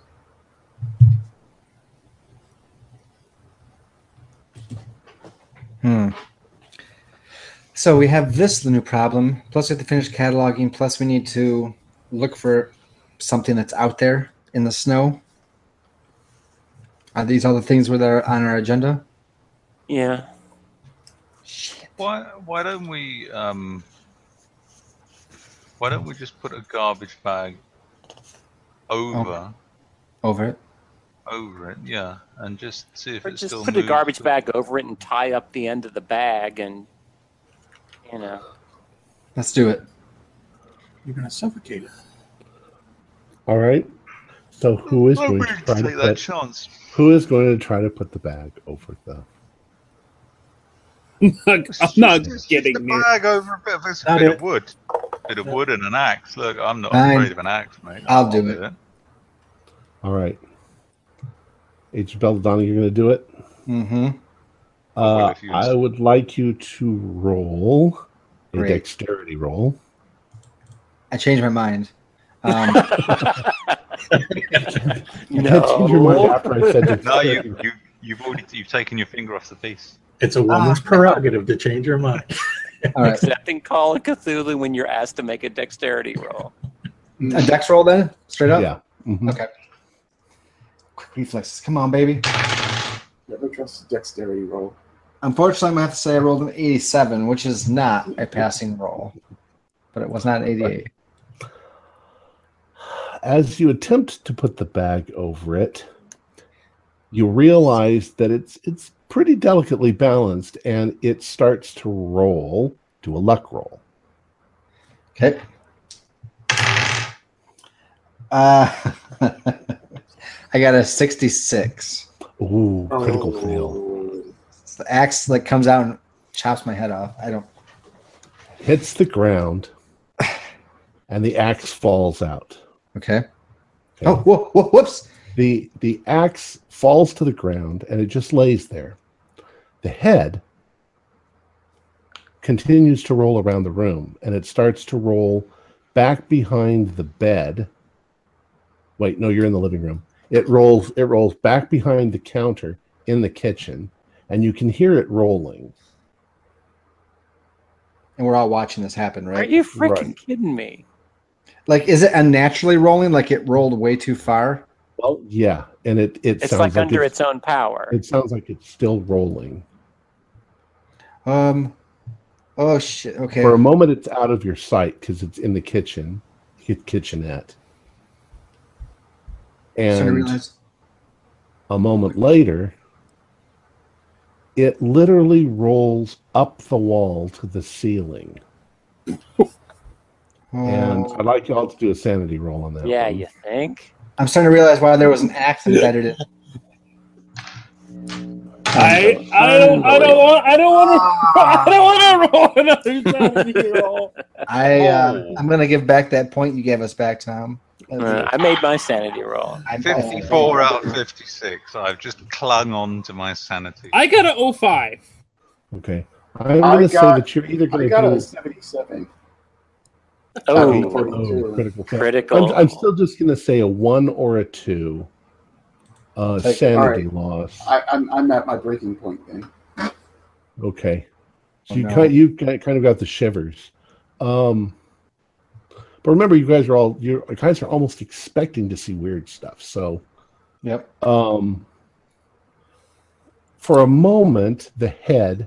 So we have the new problem. Plus, we have to finish cataloging. Plus, we need to look for something that's out there in the snow. Are these all the things that are on our agenda? Yeah. Shit. Why don't we just put a garbage bag over Over it. yeah, and just see if Or it's just still put a moves. garbage bag over it and tie up the end of the bag and, you know. Let's do it. You're going to suffocate it. All right. So who is I'm going to willing try to to take that put, chance. who is going to try to put the bag over the? I'm not Just getting the near. bag over a bit of, Not bit it. of wood. Bit of wood and an axe. Look, I'm not Fine. afraid of an axe, mate. I'll do it. All right. Agent Belladonna, you're going to do it. Mm-hmm. Well, if you- I would like you to roll a Great. dexterity roll. I changed my mind. You had changed your mind after I said No, dexterity. you've taken your finger off the piece. It's a woman's prerogative to change her mind. All right. Accepting Call of Cthulhu when you're asked to make a dexterity roll. A dex roll then? Straight up? Yeah. Mhm. Okay. Quick reflexes. Come on, baby. Never trust a dexterity roll. Unfortunately, I'm going to have to say I rolled an 87, which is not a passing roll. But it was not an 88. As you attempt to put the bag over it, you realize that it's pretty delicately balanced, and it starts to roll. Do a luck roll. Okay. I got a 66. Ooh, critical fail. Oh, So the axe like comes out and chops my head off. I don't. Hits the ground, and the axe falls out. Okay. Okay. Oh, whoops. The axe falls to the ground, and it just lays there. The head continues to roll around the room, and it starts to roll back behind the bed. Wait, no, you're in the living room. It rolls back behind the counter in the kitchen, and you can hear it rolling. And we're all watching this happen, Are right? you freaking Right. kidding me? Like, is it unnaturally rolling? Like it rolled way too far? Well, yeah, and it It's sounds like like under its own power. it sounds like it's still rolling. Oh shit. Okay. For a moment, it's out of your sight because it's in the kitchenette. Starting to And realize. a moment later, it literally rolls up the wall to the ceiling. And I'd like y'all to do a sanity roll on that. Yeah, one. you think? I'm starting to realize why there was an axe embedded in. I don't want to roll another sanity roll. I'm gonna give back that point you gave us back, Tom. I made my sanity roll. 54 out of 56. I've just clung on to my sanity. I got an 05. Okay. I'm going to say that you're either I going to got do a 77. Oh, critical fail. critical. I'm still just going to say a 1 or a 2 sanity loss. I'm at my breaking point then. Okay. So Oh, you no. kind of got the shivers. But remember, you guys are almost expecting to see weird stuff. So, Yep. for a moment, the head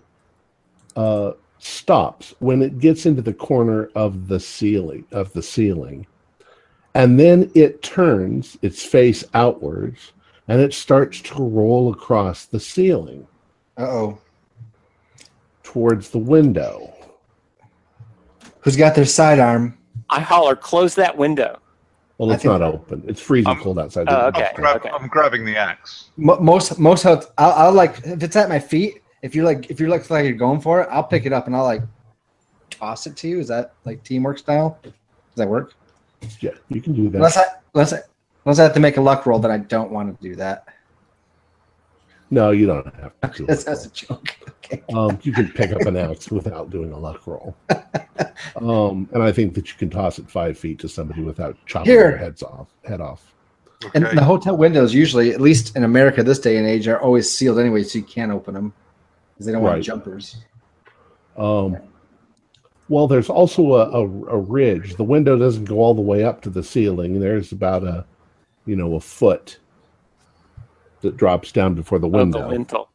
stops when it gets into the corner of the ceiling, and then it turns its face outwards, and it starts to roll across the ceiling Uh-oh. towards the window. Who's got their sidearm? I holler, close that window. Well, it's not open. It's freezing cold outside. Oh, okay. I'm grabbing the axe. Most I'll like if it's at my feet. If you like you're going for it, I'll pick it up and I'll like toss it to you. Is that like teamwork style? Does that work? Yeah, you can do that. Unless I have to make a luck roll, that I don't want to do that. No, you don't have to do That's it. a joke. Okay. You can pick up an axe without doing a luck roll. And I think that you can toss it 5 feet to somebody without chopping their head off. And the hotel windows usually, at least in America this day and age, are always sealed anyway, so you can't open them because they don't want Right. jumpers. Well, there's also a ridge. The window doesn't go all the way up to the ceiling. There's about a foot that drops down before the window.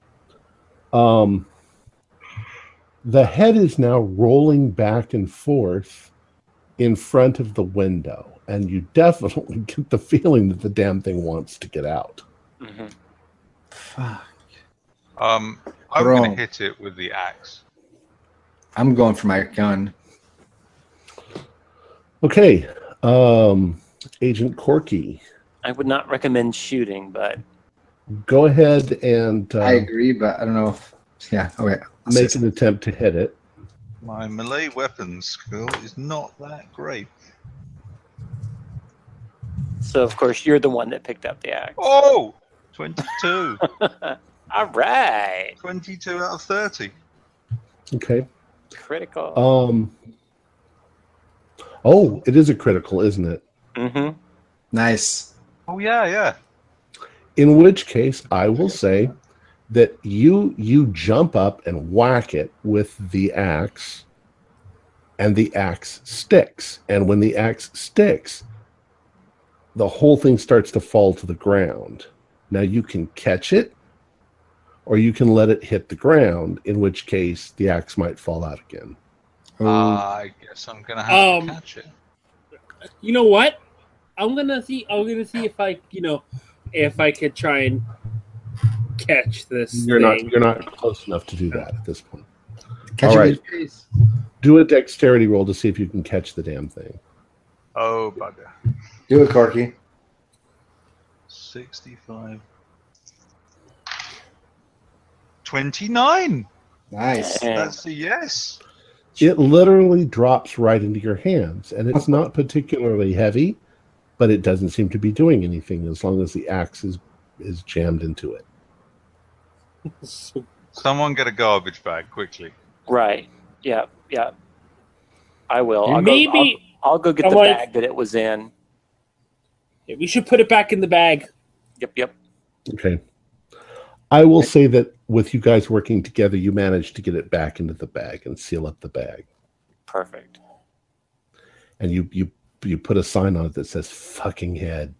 The head is now rolling back and forth in front of the window, and you definitely get the feeling that the damn thing wants to get out. Mm-hmm. Fuck. I'm going to hit it with the axe. I'm going for my gun. Okay, Agent Corky. I would not recommend shooting, but go ahead and I agree, but I don't know if okay. Make an attempt to hit it. My melee weapons skill is not that great. So, of course, you're the one that picked up the axe. Oh! 22. All right. 22 out of 30. Okay. Critical. Oh, it is a critical, isn't it? Mm-hmm. Nice. Oh, yeah. In which case, I will say that you jump up and whack it with the axe, and the axe sticks. And when the axe sticks, the whole thing starts to fall to the ground. Now you can catch it, or you can let it hit the ground, in which case the axe might fall out again. I guess I'm gonna have to catch it. You know what? I'm gonna see if I could try and catch this. You're not close enough to do that at this point. Catch All it right. with your face. Do a dexterity roll to see if you can catch the damn thing. Oh, bugger. Do it, Corky. 65. 29. Nice. That's a yes. It literally drops right into your hands, and it's not particularly heavy, but it doesn't seem to be doing anything as long as the axe is jammed into it. Someone get a garbage bag quickly. Right. Yeah. I will. Maybe I'll go get the bag that it was in. Yeah, we should put it back in the bag. Yep. Okay. I will say that with you guys working together, you managed to get it back into the bag and seal up the bag. Perfect. And you put a sign on it that says "fucking head."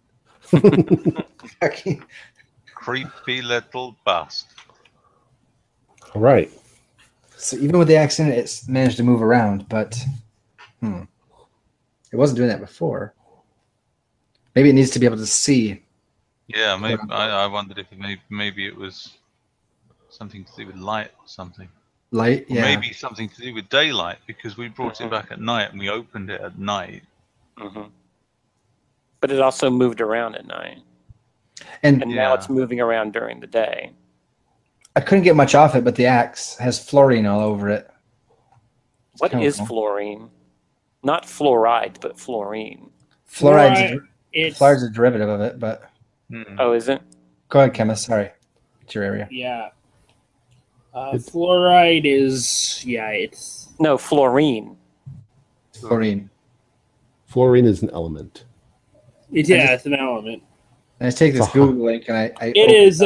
Creepy little bastard. All right. So even with the accident, it's managed to move around, but it wasn't doing that before. Maybe it needs to be able to see. Yeah, maybe I wondered if maybe it was something to do with light or something. Light, Or yeah. maybe something to do with daylight, because we brought it back at night and we opened it at night. Mm-hmm. But it also moved around at night. And Now it's moving around during the day. I couldn't get much off it, but the axe has fluorine all over it. What is fluorine? Not fluoride, but fluorine. Fluoride's a derivative of it, but... Oh, is it? Go ahead, chemist. Sorry. It's your area. Yeah. Fluoride is... Yeah, it's... No, fluorine. Fluorine. Fluorine is an element. It's an element. And I take this Google link and I it is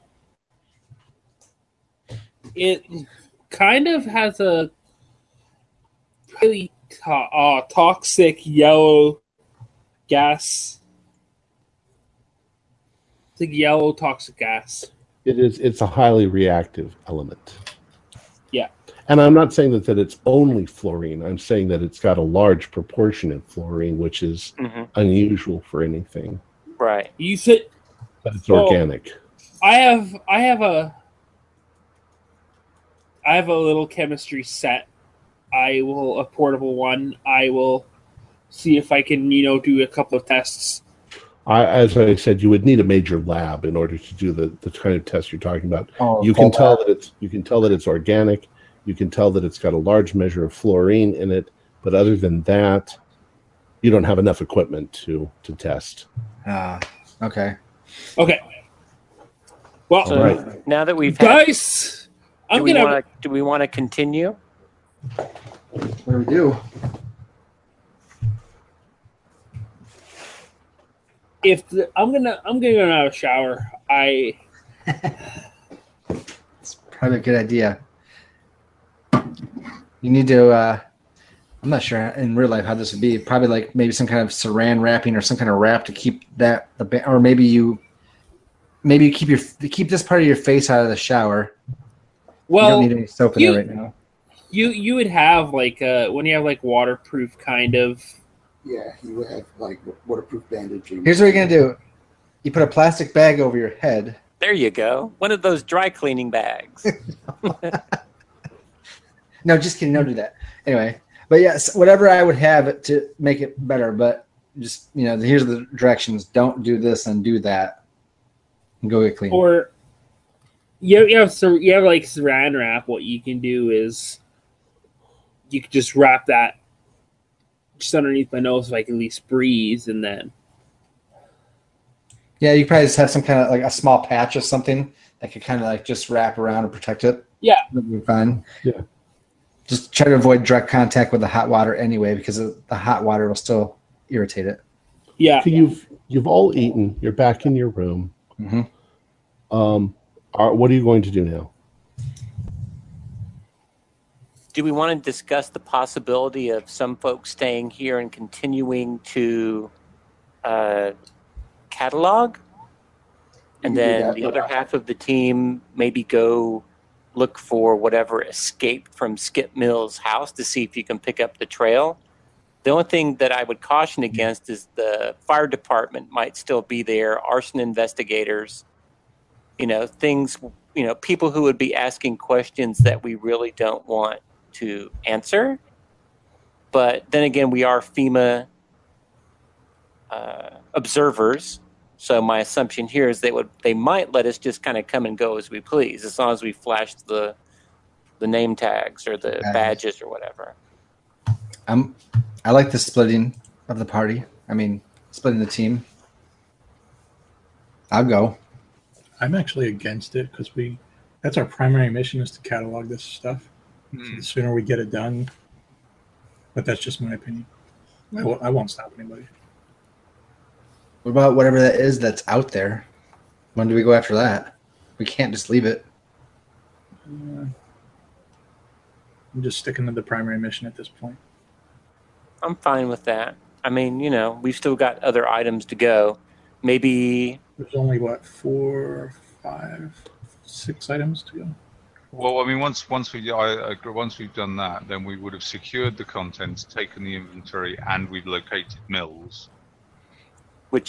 it kind of has a really toxic yellow gas. It's like yellow toxic gas. It's a highly reactive element. Yeah. And I'm not saying that it's only fluorine. I'm saying that it's got a large proportion of fluorine, which is unusual for anything. Right. You said, but it's organic. I have a little chemistry set. A portable one. I will see if I can, do a couple of tests. As I said, you would need a major lab in order to do the kind of test you're talking about. You can tell that it's organic. You can tell that it's got a large measure of fluorine in it. But other than that, you don't have enough equipment to test. Okay. Okay. Well, now that we've guys, do we want to continue? What do we do? I'm gonna go have a shower. It's probably a good idea. You need to. I'm not sure in real life how this would be. Probably like maybe some kind of saran wrapping or some kind of wrap to keep or maybe you keep this part of your face out of the shower. Well, you don't need any soap in there right now. You would have like when you have like waterproof kind of. Yeah, you would have like waterproof bandaging. Here's what you're gonna do: you put a plastic bag over your head. There you go. One of those dry cleaning bags. No, just kidding. Don't do that. Anyway, but yes, whatever I would have to make it better. But just here's the directions: don't do this and do that, and go get clean. Or you have like saran wrap. What you can do is you could just wrap that just underneath my nose so I can at least breathe, and then. Yeah, you probably just have some kind of like a small patch or something that could kind of like just wrap around and protect it. Yeah, that'd be fine. Yeah. Just try to avoid direct contact with the hot water anyway, because the hot water will still irritate it. Yeah. So you've all eaten. You're back in your room. Mm-hmm. What are you going to do now? Do we want to discuss the possibility of some folks staying here and continuing to catalog? And then the other half of the team maybe go look for whatever escaped from Skip Mills' house to see if you can pick up the trail. The only thing that I would caution against is the fire department might still be there, arson investigators, things, people who would be asking questions that we really don't want to answer. But then again, we are FEMA observers. So my assumption here is they might let us just kind of come and go as we please, as long as we flash the name tags or the badges or whatever. I like the splitting of the party. I mean, splitting the team. I'll go. I'm actually against it because that's our primary mission is to catalog this stuff. So the sooner we get it done, but that's just my opinion. I won't stop anybody. What about whatever that is that's out there? When do we go after that? We can't just leave it. I'm just sticking to the primary mission at this point. I'm fine with that. I mean, we've still got other items to go. Maybe There's only, 4, 5, 6 items to go? Well, I mean, once we've done that, then we would have secured the contents, taken the inventory, and we've located Mills. which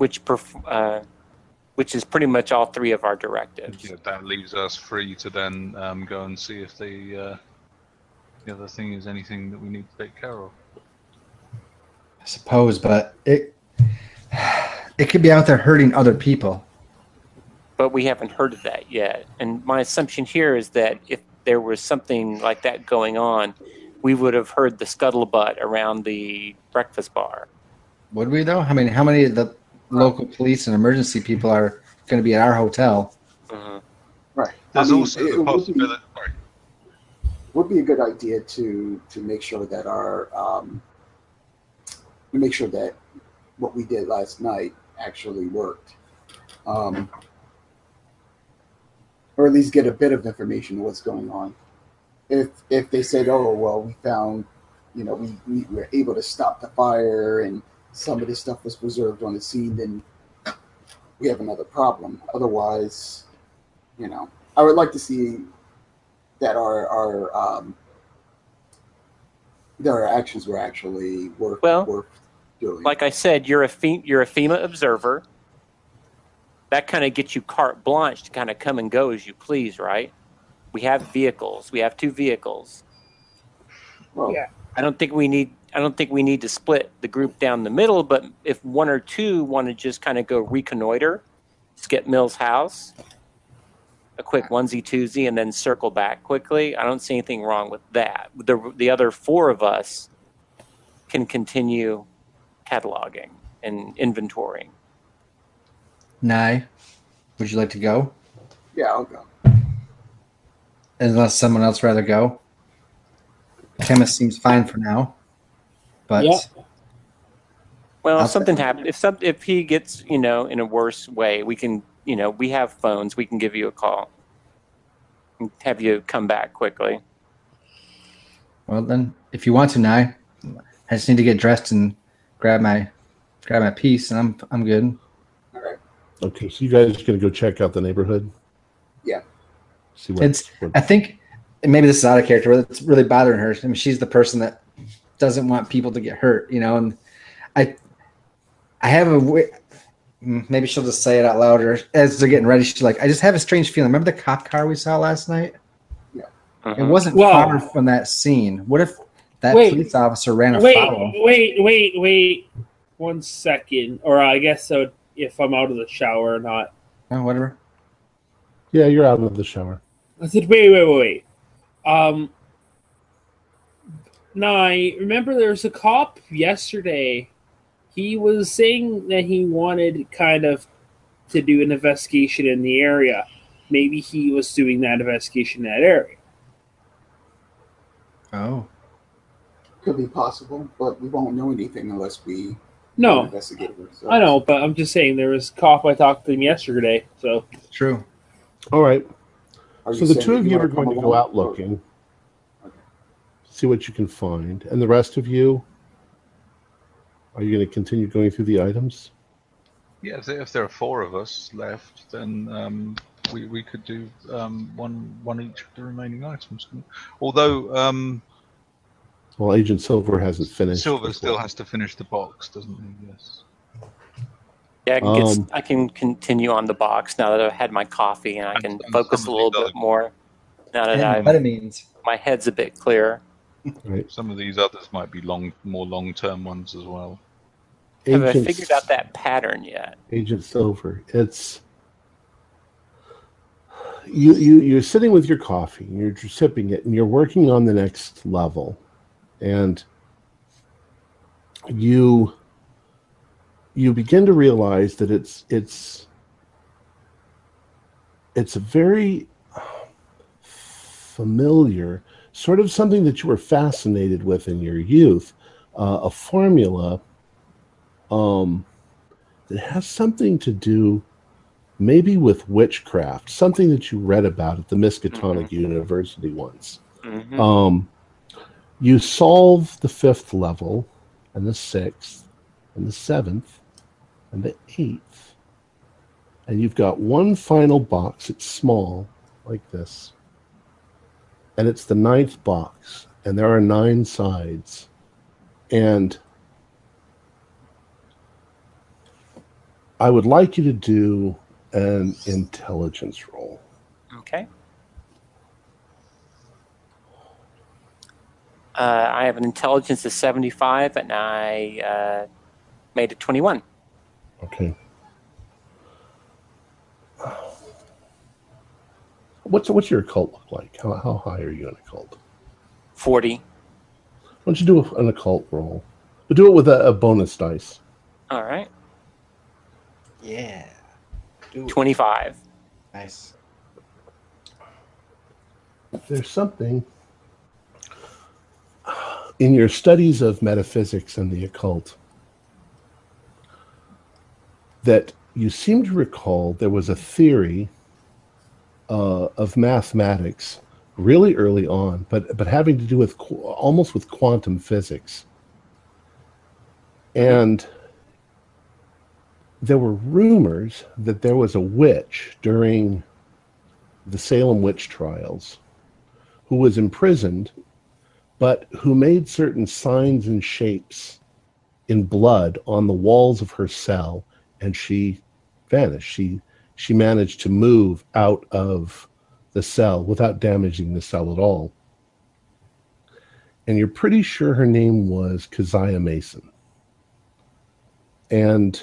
is pretty much all three of our directives. Yeah, that leaves us free to then go and see if the other thing is anything that we need to take care of. I suppose, but it could be out there hurting other people. But we haven't heard of that yet. And my assumption here is that if there was something like that going on, we would have heard the scuttlebutt around the breakfast bar. Would we, though? I mean, how many of the local police and emergency people are going to be at our hotel? Mm-hmm. Right. There's also the it possibility. would be a good idea to make sure that that what we did last night actually worked. Or at least get a bit of information on what's going on. If they said, oh, well, we found, we were able to stop the fire and some of this stuff was preserved on the scene, then we have another problem. Otherwise, I would like to see that our actions were actually worth doing. Like I said, you're a FEMA observer. That kind of gets you carte blanche to kind of come and go as you please, right? We have vehicles. We have 2 vehicles. Well, Yeah. I don't think we need to split the group down the middle, but if 1 or 2 want to just kind of go reconnoiter, skip Mill's house, a quick onesie twosie, and then circle back quickly, I don't see anything wrong with that. The other 4 of us can continue cataloging and inventorying. Nye, would you like to go? Yeah, I'll go. Unless someone else rather go. Chemist seems fine for now. But Yeah. Well, I'll if something happens, if he gets, in a worse way, we can, we have phones. We can give you a call and have you come back quickly. well then, if you want to, Nye, I just need to get dressed and grab my piece, and I'm good. All right. Okay, so you guys are going to go check out the neighborhood? Yeah. See what, I think maybe this is out of character, but it's really bothering her. I mean, she's the person that doesn't want people to get hurt, and I have a way. Maybe she'll just say it out loud, or as they're getting ready, she's like, I just have a strange feeling. Remember the cop car we saw last night? Yeah. It wasn't far from that scene. What if that police officer ran afoul? Wait. 1 second. Or I guess so if I'm out of the shower or not. Oh, whatever. Yeah, you're out of the shower. I said, wait. Nye, remember there was a cop yesterday. He was saying that he wanted kind of to do an investigation in the area. Maybe he was doing that investigation in that area. Oh. Could be possible, but we won't know anything unless we No, investigate it. So. I know, but I'm just saying there was a cop. I talked to him yesterday, so True. All right. Are So you the saying 2 that of you you wanna are going to come go along? out looking, see what you can find. And the rest of you, are you going to continue going through the items? Yeah, if there are 4 of us left, then we could do one each of the remaining items. Although Well, Agent Silver hasn't finished. Silver still has to finish the box, doesn't he? Yes. Yeah, I can continue on the box now that I've had my coffee and I can focus a little bit more. Now that my head's a bit clearer. Right. Some of these others might be more long-term ones as well. Have I figured out that pattern yet? Agent Silver, it's you're sitting with your coffee, and you're sipping it, and you're working on the next level, and you begin to realize that it's a very familiar, sort of something that you were fascinated with in your youth, a formula that has something to do maybe with witchcraft, something that you read about at the Miskatonic University once. You solve the 5th level, and the 6th, and the 7th, and the 8th, and you've got one final box. It's small, like this, and it's the 9th box, and there are 9 sides, and I would like you to do an intelligence roll. Okay. I have an intelligence of 75, and I made it 21. Okay. What's your occult look like? How high are you in occult? 40. Why don't you do an occult roll? But do it with a bonus dice. All right. Yeah. 25. Nice. There's something in your studies of metaphysics and the occult that you seem to recall there was a theory of mathematics really early on, but having to do with almost with quantum physics. And there were rumors that there was a witch during the Salem witch trials who was imprisoned, but who made certain signs and shapes in blood on the walls of her cell, and she vanished. She managed to move out of the cell without damaging the cell at all. And you're pretty sure her name was Keziah Mason. And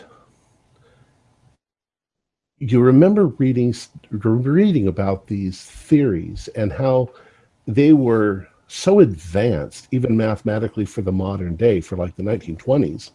you remember reading about these theories and how they were so advanced, even mathematically for the modern day, for like the 1920s,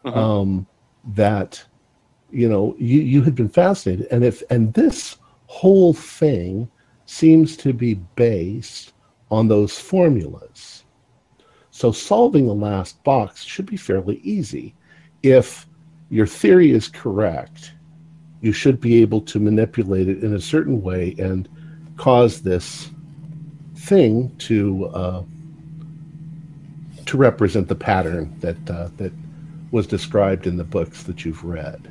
that you had been fascinated. And this whole thing seems to be based on those formulas. So solving the last box should be fairly easy. If your theory is correct, you should be able to manipulate it in a certain way and cause this thing to represent the pattern that was described in the books that you've read.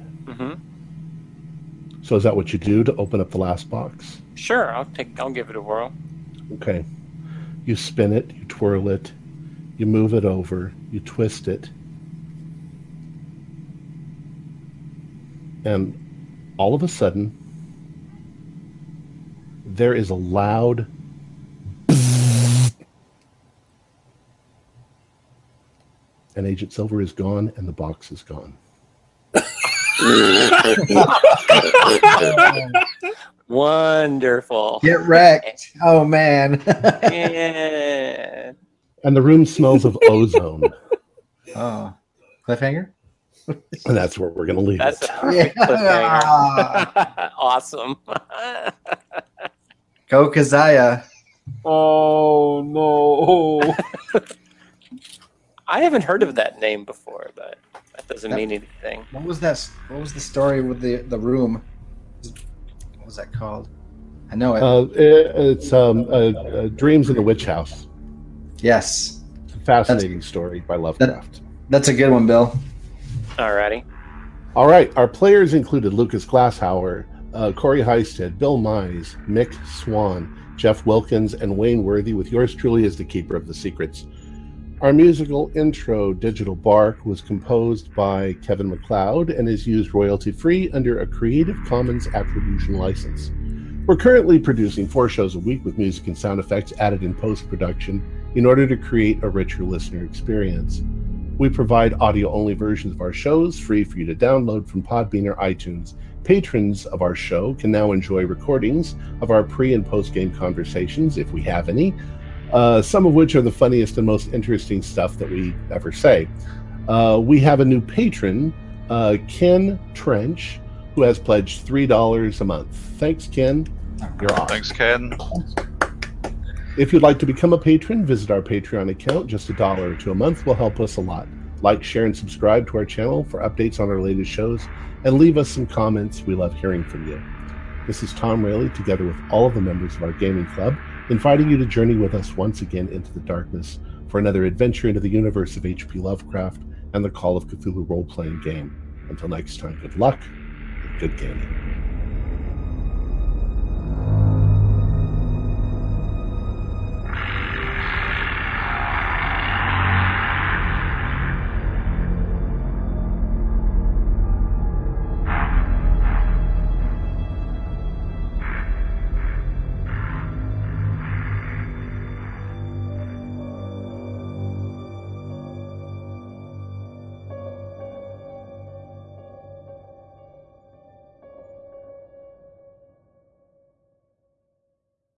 So is that what you do to open up the last box? Sure, I'll give it a whirl. Okay. You spin it, you twirl it, you move it over, you twist it, and all of a sudden, there is a loud and Agent Silver is gone, and the box is gone. Wonderful. Get wrecked. Oh, man. Yeah. And the room smells of ozone. Oh. Cliffhanger? And that's where we're going to leave That's it. a perfect cliffhanger. Awesome. Go Keziah. Oh, no. I haven't heard of that name before, but that doesn't mean anything. What was that? What was the story with the room? What was that called? I know it. It's Dreams in the Witch House. Yes. It's a fascinating story by Lovecraft. That's a good one, Bill. Alrighty. All right. Our players included Lucas Glasshauer, Corey Heisted, Bill Mize, Mick Swan, Jeff Wilkins, and Wayne Worthy, with yours truly as the keeper of the secrets. Our musical intro, Digital Bark, was composed by Kevin MacLeod and is used royalty-free under a Creative Commons Attribution license. We're currently producing 4 shows a week with music and sound effects added in post-production in order to create a richer listener experience. We provide audio-only versions of our shows, free for you to download from Podbean or iTunes. Patrons of our show can now enjoy recordings of our pre- and post-game conversations, if we have any, some of which are the funniest and most interesting stuff that we ever say. We have a new patron, Ken Trench, who has pledged $3 a month. Thanks, Ken. You're awesome. Thanks, Ken. If you'd like to become a patron, visit our Patreon account. Just $1 or $2 a month will help us a lot. Like, share, and subscribe to our channel for updates on our latest shows, and leave us some comments. We love hearing from you. This is Tom Rayleigh, together with all of the members of our gaming club, inviting you to journey with us once again into the darkness for another adventure into the universe of H.P. Lovecraft and the Call of Cthulhu role-playing game. Until next time, good luck and good gaming.